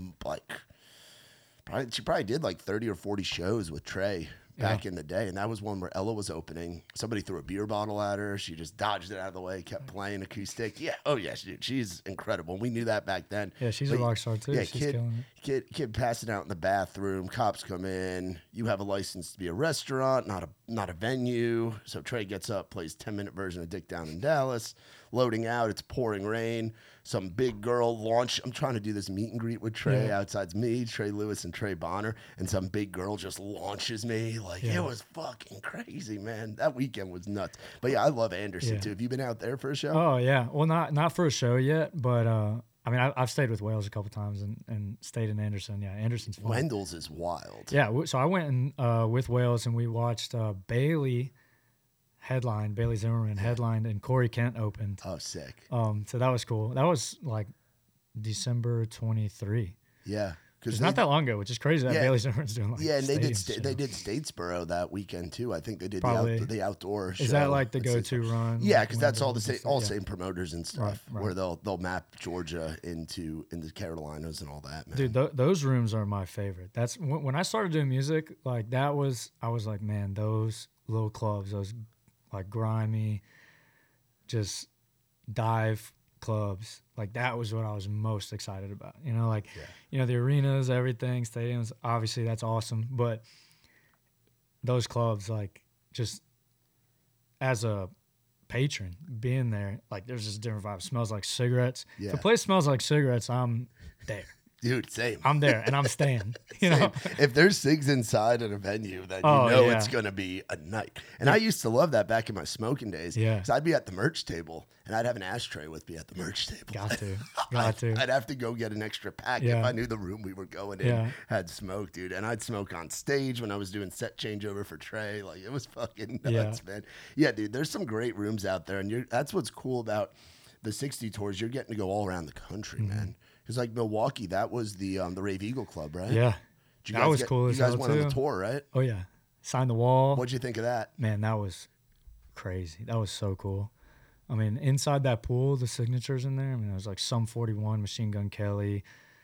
she probably did like 30 or 40 shows with Trey back in the day. And that was one where Ella was opening. Somebody threw a beer bottle at her. She just dodged it out of the way, kept playing acoustic. Yeah. Oh yeah, she's incredible. We knew that back then. Yeah, she's a rock star too. Yeah, She's killing it. kid passing out in the bathroom. Cops come in. You have a license to be a restaurant, not a venue. So Trey gets up, plays 10-minute version of Dick Down in Dallas. loading out. It's pouring rain. Some big girl launch. I'm trying to do this meet and greet with Trey. Outside's me, Trey Lewis, and Trey Bonner. And some big girl just launches me. Like, it was fucking crazy, man. That weekend was nuts. But yeah, I love Anderson too. Have you been out there for a show? Oh, yeah. Well, not for a show yet, but I mean, I've stayed with Wales a couple times and stayed in Anderson. Yeah, Anderson's fun. Wendell's is wild. Yeah, so I went with Wales and we watched Bailey Zimmerman headlined, and Corey Kent opened. Oh, sick. So that was cool. That was like December 23. Yeah. It's not that long ago, which is crazy that Bailey Zimmerman's doing like and they did Statesboro that weekend too. I think they did the outdoor show. Is that like the go-to run? Yeah, because that's all the same promoters and stuff where they'll map Georgia into the Carolinas and all that, man. Dude, those rooms are my favorite. That's when I started doing music, like I was like, man, those little clubs, those like grimy, just dive clubs, like that was what I was most excited about. You know, like, you know, the arenas, everything, stadiums, obviously that's awesome. But those clubs, like, just as a patron being there, like there's just a different vibe. It smells like cigarettes. Yeah. If a place smells like cigarettes, I'm there. Dude, same. I'm there and I'm staying. You know, if there's cigs inside at a venue, then you know it's gonna be a night. And I used to love that back in my smoking days. Yeah, because I'd be at the merch table and I'd have an ashtray with me at the merch table. Got to. I'd have to go get an extra pack if I knew the room we were going in had smoke, dude. And I'd smoke on stage when I was doing set changeover for Trey. Like, it was fucking nuts, man. Yeah, dude. There's some great rooms out there, and that's what's cool about the 60 tours. You're getting to go all around the country, man. Because like Milwaukee, that was the Rave Eagle Club, right? Yeah, that was cool. You guys went on the tour, right? Oh yeah, signed the wall. What'd you think of that? Man, that was crazy. That was so cool. I mean, inside that pool, the signatures in there. I mean, it was like Sum 41, Machine Gun Kelly,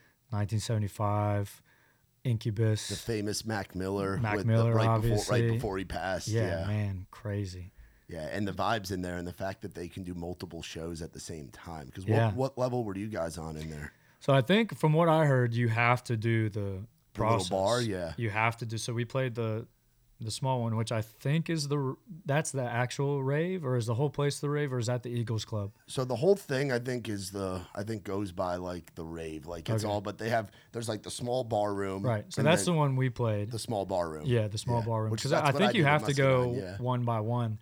1975, Incubus, the famous Mac Miller, obviously, right before he passed. Yeah, man, crazy. Yeah, and the vibes in there, and the fact that they can do multiple shows at the same time. Because what level were you guys on in there? So I think from what I heard, you have to do the process. Little bar, yeah. You have to do. So we played the small one, which I think is that's the actual rave, or is the whole place the rave, or is that the Eagles Club? So the whole thing I think goes by like the rave, like it's all. But there's like the small bar room, right? So that's the one we played. The small bar room, yeah, the small bar room. Because I think you have to go one by one.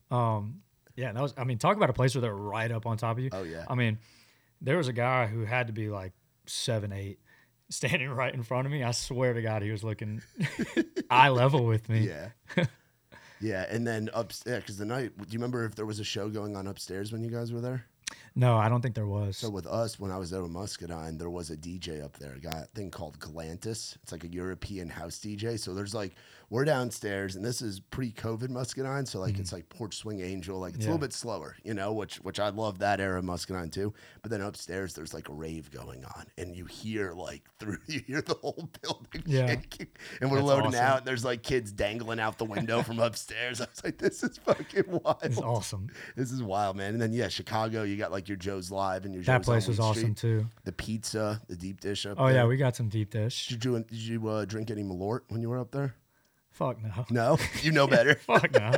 Yeah, that was. I mean, talk about a place where they're right up on top of you. Oh yeah. I mean, there was a guy who had to be like 7'8", standing right in front of me. I swear to God, he was looking eye level with me. Yeah. Yeah, and then upstairs, because the night, do you remember if there was a show going on upstairs when you guys were there? No, I don't think there was. So with us, when I was there with Muscadine, there was a DJ up there, a thing called Galantis. It's like a European house DJ. So there's like, we're downstairs, and this is pre-COVID Muscadine, so like it's like Porch Swing Angel, like it's a little bit slower, you know, which I love that era of Muscadine too. But then upstairs, there's like a rave going on, and you hear the whole building shaking. And we're loading out, and there's like kids dangling out the window from upstairs. I was like, this is fucking wild. It's awesome. This is wild, man. And then Chicago, you got like your Joe's Live and your that Joe's place was awesome Street. too. The pizza, the deep dish up there. there. Yeah, we got some deep dish. Did you drink any Malort when you were up there? Fuck no. No? You know better. Fuck no.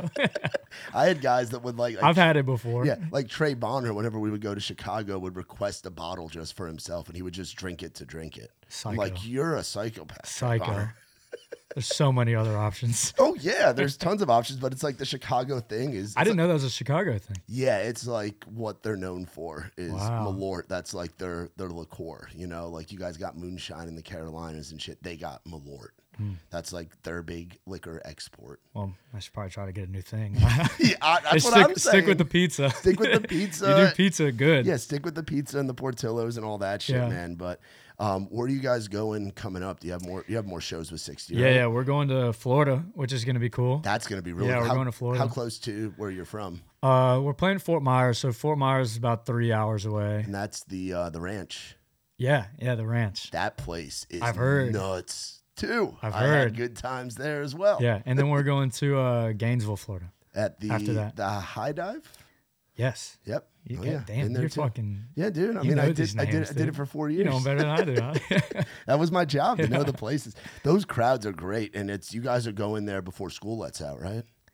I had guys that would like I've had it before. Yeah, like Trey Bonner, whenever we would go to Chicago, would request a bottle just for himself, and he would just drink it to drink it. Psycho. I'm like, you're a psychopath. Psycho. There's so many other options. Oh, yeah. There's tons of options, but it's like the Chicago thing is... I didn't know that was a Chicago thing. Yeah, it's like what they're known for is Malort. That's like their liqueur, you know? Like you guys got moonshine in the Carolinas and shit. They got Malort. That's like their big liquor export. Well, I should probably try to get a new thing. That's what I'm saying. Stick with the pizza. Stick with the pizza. You do pizza good. Yeah, stick with the pizza and the Portillos and all that shit, man. But where are you guys going coming up? Do you have more? You have more shows with 60? Yeah, right? yeah. We're going to Florida, which is going to be cool. That's going to be really cool. Yeah, we're going to Florida. How close to where you're from? We're playing Fort Myers, so Fort Myers is about 3 hours away. And that's the ranch. Yeah, the ranch. That place is nuts too. I've I heard had good times there as well. Yeah, and then we're going to Gainesville, Florida. After the High Dive. Yes. Yep. Damn, you're fucking. Yeah, dude. I mean, I did it for 4 years. You know them better than I do. Huh? That was my job to know the places. Those crowds are great, and you guys are going there before school lets out, right?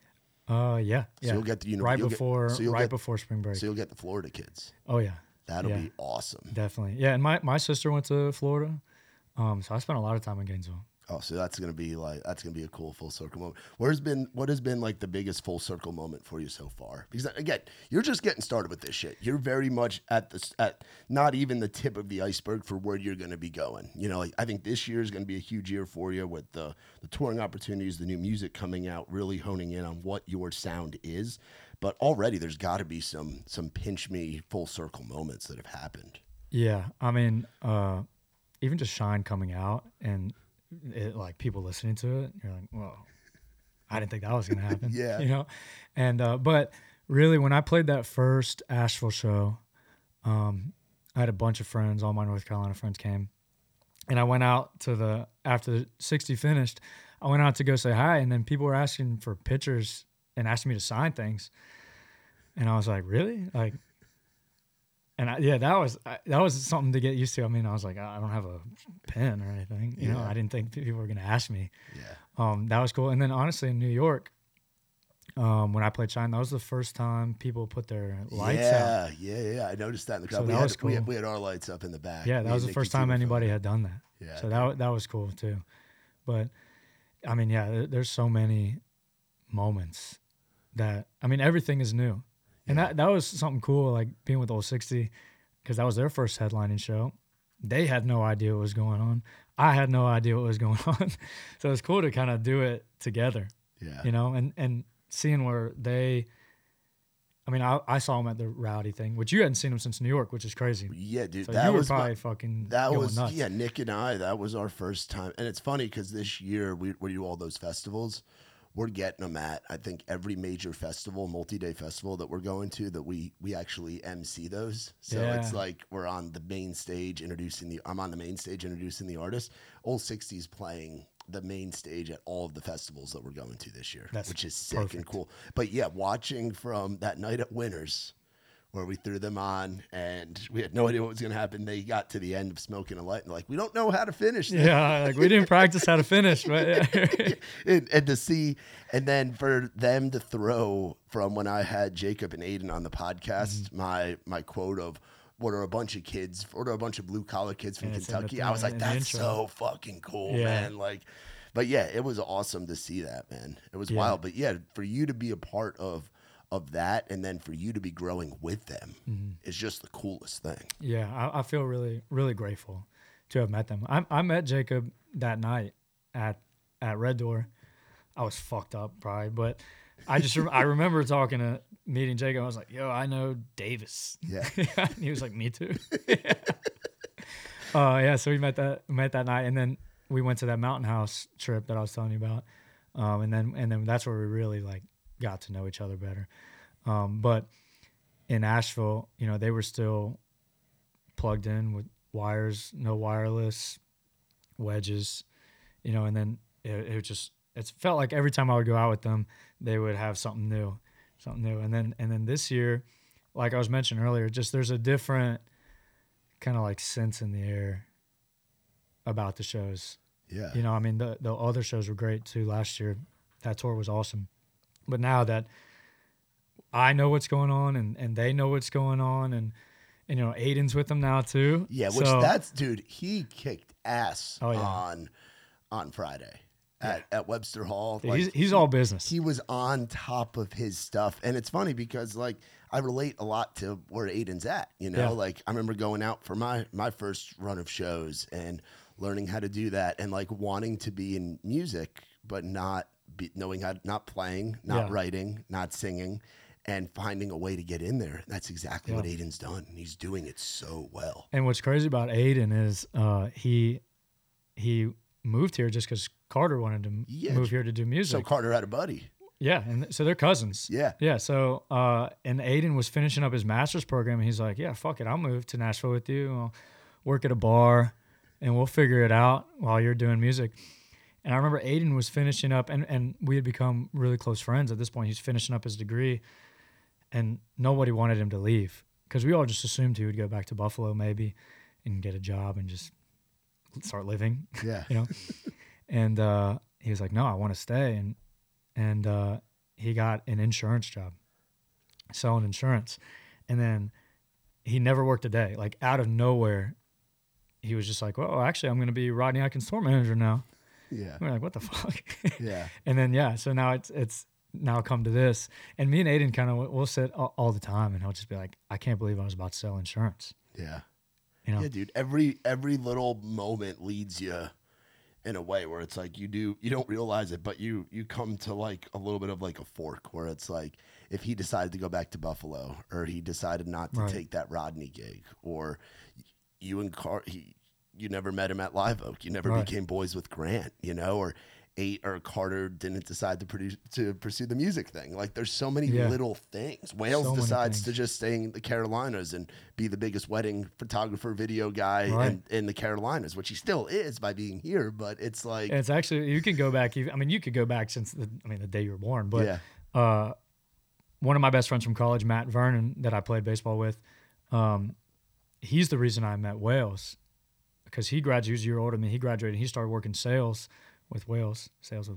Yeah. So you'll get the right before spring break. So you'll get the Florida kids. Oh yeah. That'll be awesome. Definitely. Yeah, and my sister went to Florida. So I spent a lot of time in Gainesville. Oh, so that's gonna be a cool full circle moment. What has been like the biggest full circle moment for you so far? Because again, you're just getting started with this shit. You're very much at not even the tip of the iceberg for where you're gonna be going. You know, like I think this year is gonna be a huge year for you with the touring opportunities, the new music coming out, really honing in on what your sound is. But already there's got to be some pinch me full circle moments that have happened. Yeah, I mean, even just Shine coming out and like people listening to it, you're like, whoa, I didn't think that was gonna happen. Yeah, you know. And but really, when I played that first Asheville show, I had a bunch of friends. All my North Carolina friends came, and I went out to after the 60 finished. I went out to go say hi, and then people were asking for pictures and asking me to sign things. And I was like, really? Like, and that was something to get used to. I mean, I was like, I don't have a pen or anything. You know, I didn't think people were going to ask me. Yeah. That was cool. And then honestly, in New York, when I played Shine, that was the first time people put their lights out. Yeah. I noticed that in the crowd. So that was cool. We had our lights up in the back. Yeah, that was the first time anybody had done that. Yeah. So that was cool too. But I mean, yeah, there's so many moments that, I mean, everything is new. And that was something cool, like being with Old 60, because that was their first headlining show. They had no idea what was going on. I had no idea what was going on. So it's cool to kind of do it together. Yeah. You know, and seeing where I mean, I saw them at the Rowdy thing, which you hadn't seen them since New York, which is crazy. Yeah, dude. So you were probably fucking going nuts. Yeah, Nick and I, that was our first time. And it's funny because this year we do all those festivals. We're getting them at, I think, every major festival, multi-day festival that we're going to, that we actually MC those. So it's like we're on the main stage I'm on the main stage introducing the artist. Old 60's playing the main stage at all of the festivals that we're going to this year, which is sick and cool. But yeah, watching from that night at Winners, where we threw them on and we had no idea what was going to happen. They got to the end of Smoking a Light and like, we don't know how to finish this. Yeah, like we didn't practice how to finish. Right? and to see, and then for them to throw from when I had Jacob and Aiden on the podcast, my quote of, what are a bunch of blue collar kids from Kentucky? I was like, that's so fucking cool, man. Like, but yeah, it was awesome to see that, man. It was wild. But yeah, for you to be a part of that, and then for you to be growing with them is just the coolest thing. Yeah, I feel really, really grateful to have met them. I met Jacob that night at Red Door. I was fucked up probably, but I remember meeting Jacob. I was like, yo, I know Davis. Yeah. And he was like, me too. So we met that night, and then we went to that Mountain House trip that I was telling you about. And then that's where we really like got to know each other better. But in Asheville, you know, they were still plugged in with wires, no wireless, wedges, you know, and then it felt like every time I would go out with them, they would have something new. And then this year, like I was mentioning earlier, just there's a different kind of like sense in the air about the shows. Yeah. You know, I mean, the other shows were great too last year. That tour was awesome. But now that I know what's going on and they know what's going on, and you know, Aiden's with them now too. Yeah, dude, he kicked ass on Friday at Webster Hall. Like, he's all business. He was on top of his stuff. And it's funny because like I relate a lot to where Aiden's at, you know, like I remember going out for my first run of shows and learning how to do that and like wanting to be in music, but not playing, not writing, not singing, and finding a way to get in there. That's exactly what Aiden's done. He's doing it so well. And what's crazy about Aiden is he moved here just because Carter wanted to move here to do music. So Carter had a buddy. Yeah, and so they're cousins. Yeah. Yeah, so and Aiden was finishing up his master's program, and he's like, yeah, fuck it, I'll move to Nashville with you. I'll work at a bar, and we'll figure it out while you're doing music. And I remember Aiden was finishing up, and we had become really close friends at this point. He's finishing up his degree, and nobody wanted him to leave because we all just assumed he would go back to Buffalo maybe and get a job and just start living. Yeah. You know? And he was like, no, I want to stay. And he got an insurance job, selling insurance. And then he never worked a day. Like out of nowhere, he was just like, well, actually, I'm going to be Rodney Atkins store manager now. Yeah. We're like, what the fuck? Yeah. And then, yeah, so now it's now come to this. And me and Aiden kind of, we'll sit all the time, and he'll just be like, I can't believe I was about to sell insurance. Yeah. You know? Yeah, dude. Every little moment leads you in a way where it's like you don't realize it, but you come to like a little bit of like a fork where it's like if he decided to go back to Buffalo, or he decided not to Right. take that Rodney gig, or you and you never met him at Live Oak, you never Right. became boys with Grant, you know, or Carter didn't decide to pursue the music thing. Like there's so many Yeah. little things. Wales So many decides things. to just stay in the Carolinas and be the biggest wedding photographer, video guy Right. in the Carolinas, which he still is by being here. But it's like, And it's actually, you can go back. I mean, you could go back since the day you were born. But yeah, one of my best friends from college, Matt Vernon, that I played baseball with, he's the reason I met Wales, because he graduated, he was a year older than me. He graduated and he started working sales with Wales,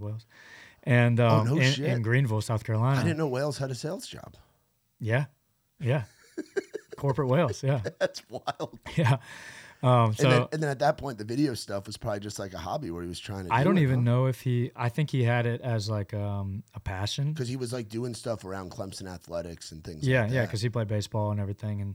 and no shit. in Greenville, South Carolina. I didn't know Wales had a sales job. Yeah, corporate Wales. Yeah, That's wild. yeah. So And then at that point, the video stuff was probably just like a hobby where he was trying to. I don't even know if I think he had it as like a passion. because he was like doing stuff around Clemson athletics and things. Yeah, like yeah, that. because he played baseball and everything,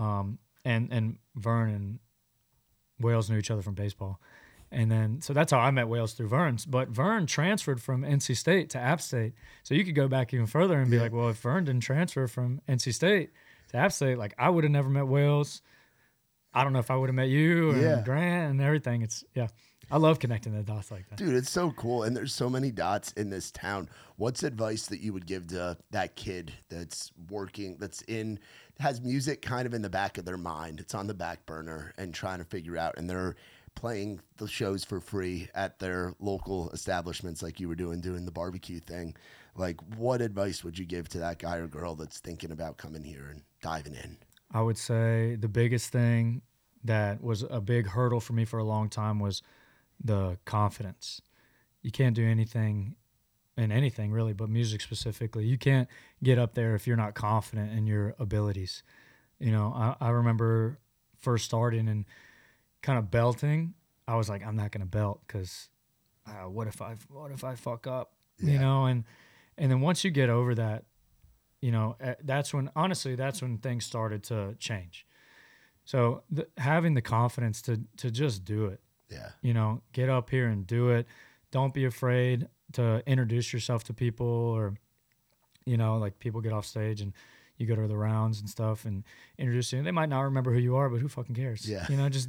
and Vern and Wales knew each other from baseball, and then so that's how I met Wales, through Vern's. But Vern transferred from NC State to App State, so you could go back even further and be like, well, if Vern didn't transfer from NC State to App State, like I would have never met Wales. I don't know if I would have met you and Yeah. Grant and everything. I love connecting the dots like that. Dude, it's so cool. And there's so many dots in this town. What's advice that you would give to that kid that's working, has music kind of in the back of their mind? It's on the back burner and trying to figure out, and they're playing the shows for free at their local establishments like you were doing the barbecue thing. Like, what advice would you give to that guy or girl that's thinking about coming here and diving in? I would say the biggest thing that was a big hurdle for me for a long time was the confidence. You can't do anything in anything really, but music specifically. You can't get up there if you're not confident in your abilities. You know, I remember first starting and kind of belting. I was like, I'm not going to belt because what if I fuck up? Yeah. You know, and then once you get over that, you know, that's when things started to change. So having the confidence to just do it, Yeah. you know, get up here and do it. Don't be afraid to introduce yourself to people, or, you know, like people get off stage and you go to the rounds and stuff and introduce you. They might not remember who you are, but who fucking cares? Yeah. You know, just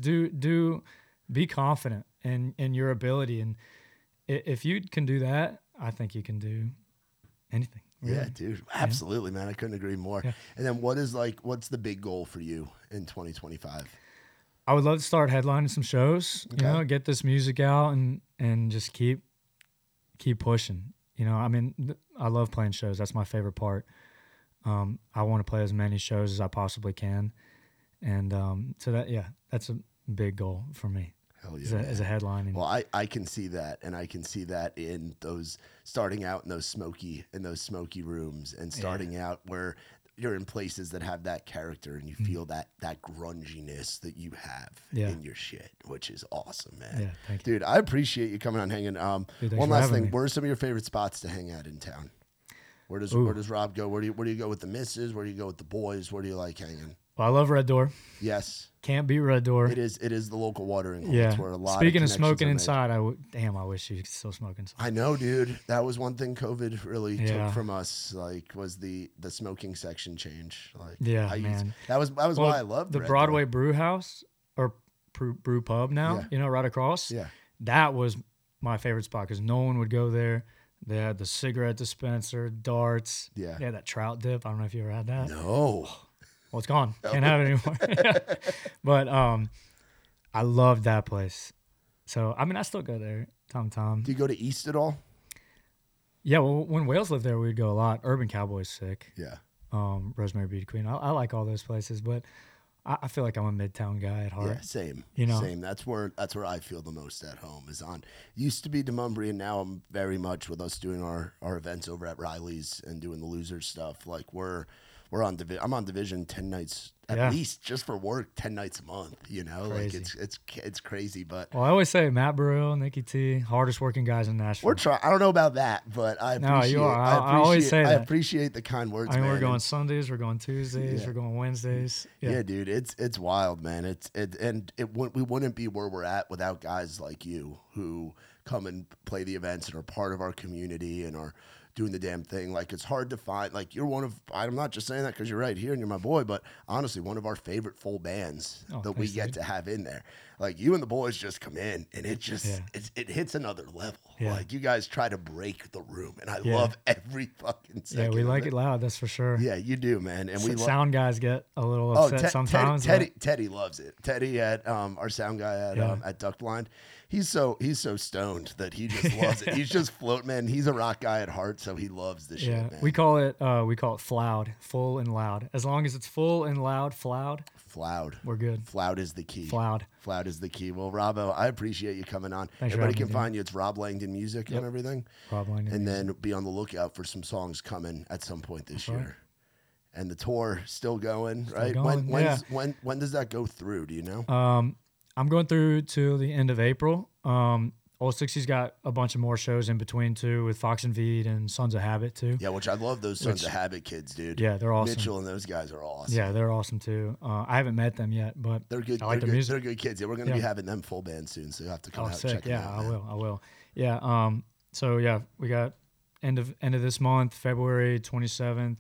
be confident in your ability. And if you can do that, I think you can do anything. Really. Yeah, dude. Absolutely, man. I couldn't agree more. Yeah. And then what's the big goal for you in 2025? I would love to start headlining some shows, Okay. you know, get this music out and just keep pushing. You know, I mean, I love playing shows. That's my favorite part. I want to play as many shows as I possibly can. And so that's a big goal for me. Hell yeah. As a headline. Well, I can see that, and I can see that in those starting out in those smoky rooms, and starting out where you're in places that have that character, and you feel that grunginess that you have in your shit, which is awesome, man. Yeah, thank you. Dude, I appreciate you coming on hanging. Dude, thanks One for last having thing, me. where are some of your favorite spots to hang out in town? Where does Rob go? Where do you go with the missus? Where do you go with the boys? Where do you like hanging? Well, I love Red Door. Yes, Can't beat Red Door. it is the local watering hole. Yeah. It's where a lot Speaking of of connections smoking are made. inside, I wish you could still smoke inside. I know, dude. That was one thing COVID really Yeah. took from us. Like, was the smoking section change? Like, Yeah, I man. that was Well, why I loved the Red Broadway Door. Brew House or Brew Pub now. Yeah. You know, right across. Yeah, That was my favorite spot because no one would go there. They had the cigarette dispenser, darts. Yeah. They had that trout dip. I don't know if you ever had that. no, Well, it's gone. Can't have it anymore. But I loved that place. So I mean, I still go there time to time. do you go to East at all? Yeah, well, when Wales lived there, we'd go a lot. Urban Cowboy's sick. Yeah, Rosemary Beauty Queen. I like all those places, but I feel like I'm a Midtown guy at heart. Yeah, same. You know? Same. That's where I feel the most at home is on. Used to be Demumbry, and now I'm very much with us doing our events over at Riley's and doing the losers stuff. Like I'm on Division 10 nights at least just for work, 10 nights a month. You know, Crazy. Like it's crazy. But Well, I always say Matt Burrell, Nikki T, hardest working guys in Nashville. we're trying. I don't know about that, but I appreciate. No, you are. I always say I that. appreciate the kind words. I mean, man. we're going Sundays, we're going Tuesdays, Yeah. we're going Wednesdays. Yeah, dude, it's wild, man. We wouldn't be where we're at without guys like you who come and play the events and are part of our community and are doing the damn thing. Like, it's hard to find. Like, you're one of. I'm not just saying that because you're right here and you're my boy, but honestly, one of our favorite full bands that we thanks, get dude. to have in there. Like, you and the boys just come in and it just Yeah. it hits another level. Yeah. Like, you guys try to break the room, and I Yeah. love every fucking second. Yeah, we of like it loud, that's for sure. Yeah, you do, man. And we love. Sound guys get a little upset sometimes. Teddy loves it. Teddy at our sound guy at Duck Blind, he's so stoned that he just loves it. He's just float, man. He's a rock guy at heart, so he loves the shit, Yeah, man. we call it floud, full and loud. As long as it's full and loud, floud, Floud. we're good. Floud is the key. Floud. Floud is the key. Well, Robbo, I appreciate you coming on. Thanks for Everybody having can me, find you. It's Rob Langdon Music and everything. Rob Langdon And Music. then be on the lookout for some songs coming at some point this right. year. And the tour still going, right? going, When does that go through? Do you know? I'm going through to the end of April. Old 60's got a bunch of more shows in between too, with Fox and Veed and Sons of Habit too. Yeah, which I love those Sons of Habit kids, dude. Yeah, they're awesome. Mitchell and those guys are awesome. Yeah, they're awesome too. I haven't met them yet, but They're good. I like they're the good, music. They're good kids. Yeah, we're going to be having them full band soon, so you have to come out and Sick. check them Yeah, out. I man. will. Yeah. So yeah, we got end of this month, February 27th,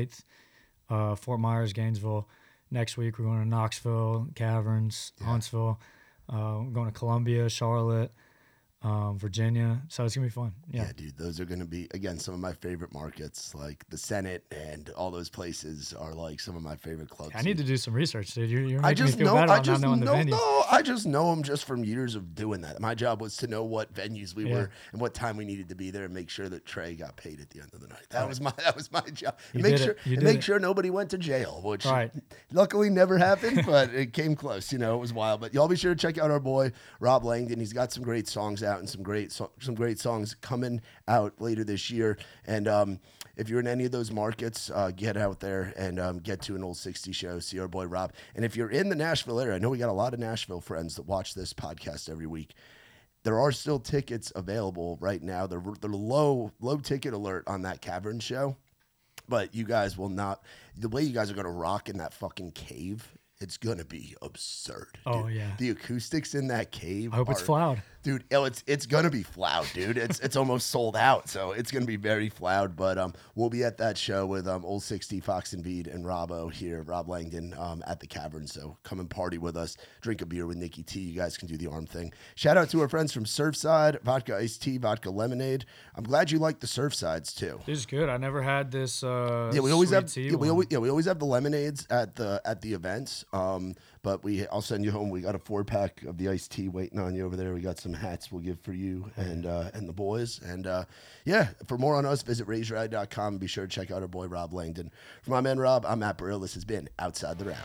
28th, Fort Myers, Gainesville. Next week we're going to Knoxville, Caverns, Huntsville. We're going to Columbia, Charlotte, Virginia. So it's gonna be fun. Yeah, dude, those are going to be, again, some of my favorite markets. Like the Senate and all those places are like some of my favorite clubs. I need to do some research, dude. You're making I just me feel know. better I on just not knowing know. the venues. No, I just know them just from years of doing that. My job was to know what venues we were and what time we needed to be there, and make sure that Trey got paid at the end of the night. That was my job. You Make did sure it. You and did make it. sure nobody went to jail, which Right. luckily never happened, but it came close. You know, it was wild. But y'all be sure to check out our boy Rob Langdon. He's got some great songs out and some great songs coming out later this year. And if you're in any of those markets, get out there and get to an Old 60 show, see our boy Rob. And if you're in the Nashville area, I know we got a lot of Nashville friends that watch this podcast every week. There are still tickets available right now. They're low ticket alert on that Cavern show, but you guys will not. The way you guys are going to rock in that fucking cave, it's going to be absurd. Oh, dude. yeah. The acoustics in that cave. I hope it's Floud. Dude, it's gonna be Floud, dude. It's almost sold out, so it's gonna be very Floud. But we'll be at that show with Old 60, Fox and Veed, and Robbo here, Rob Langdon, at the Cavern. So come and party with us, drink a beer with Nikki T. You guys can do the arm thing. Shout out to our friends from Surfside, vodka iced tea, vodka lemonade. I'm glad you like the Surfsides too. This is good. I never had this. Yeah, we always sweet have. tea Yeah, we one. always have the lemonades at the events. But I'll send you home. We got a 4-pack of the iced tea waiting on you over there. We got some hats we'll give for you and the boys. And yeah, for more on us, visit RaiseRide.com and be sure to check out our boy Rob Langdon. For my man Rob, I'm Matt Burrill. This has been Outside the Round.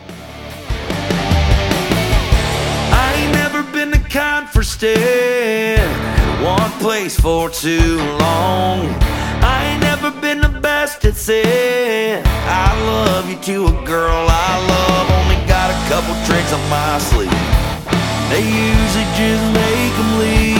I ain't never been the kind for staying in one place for too long. I ain't never been the best at saying I love you to a girl I love. Only got a couple tricks on my sleeve. They usually just make 'em leave.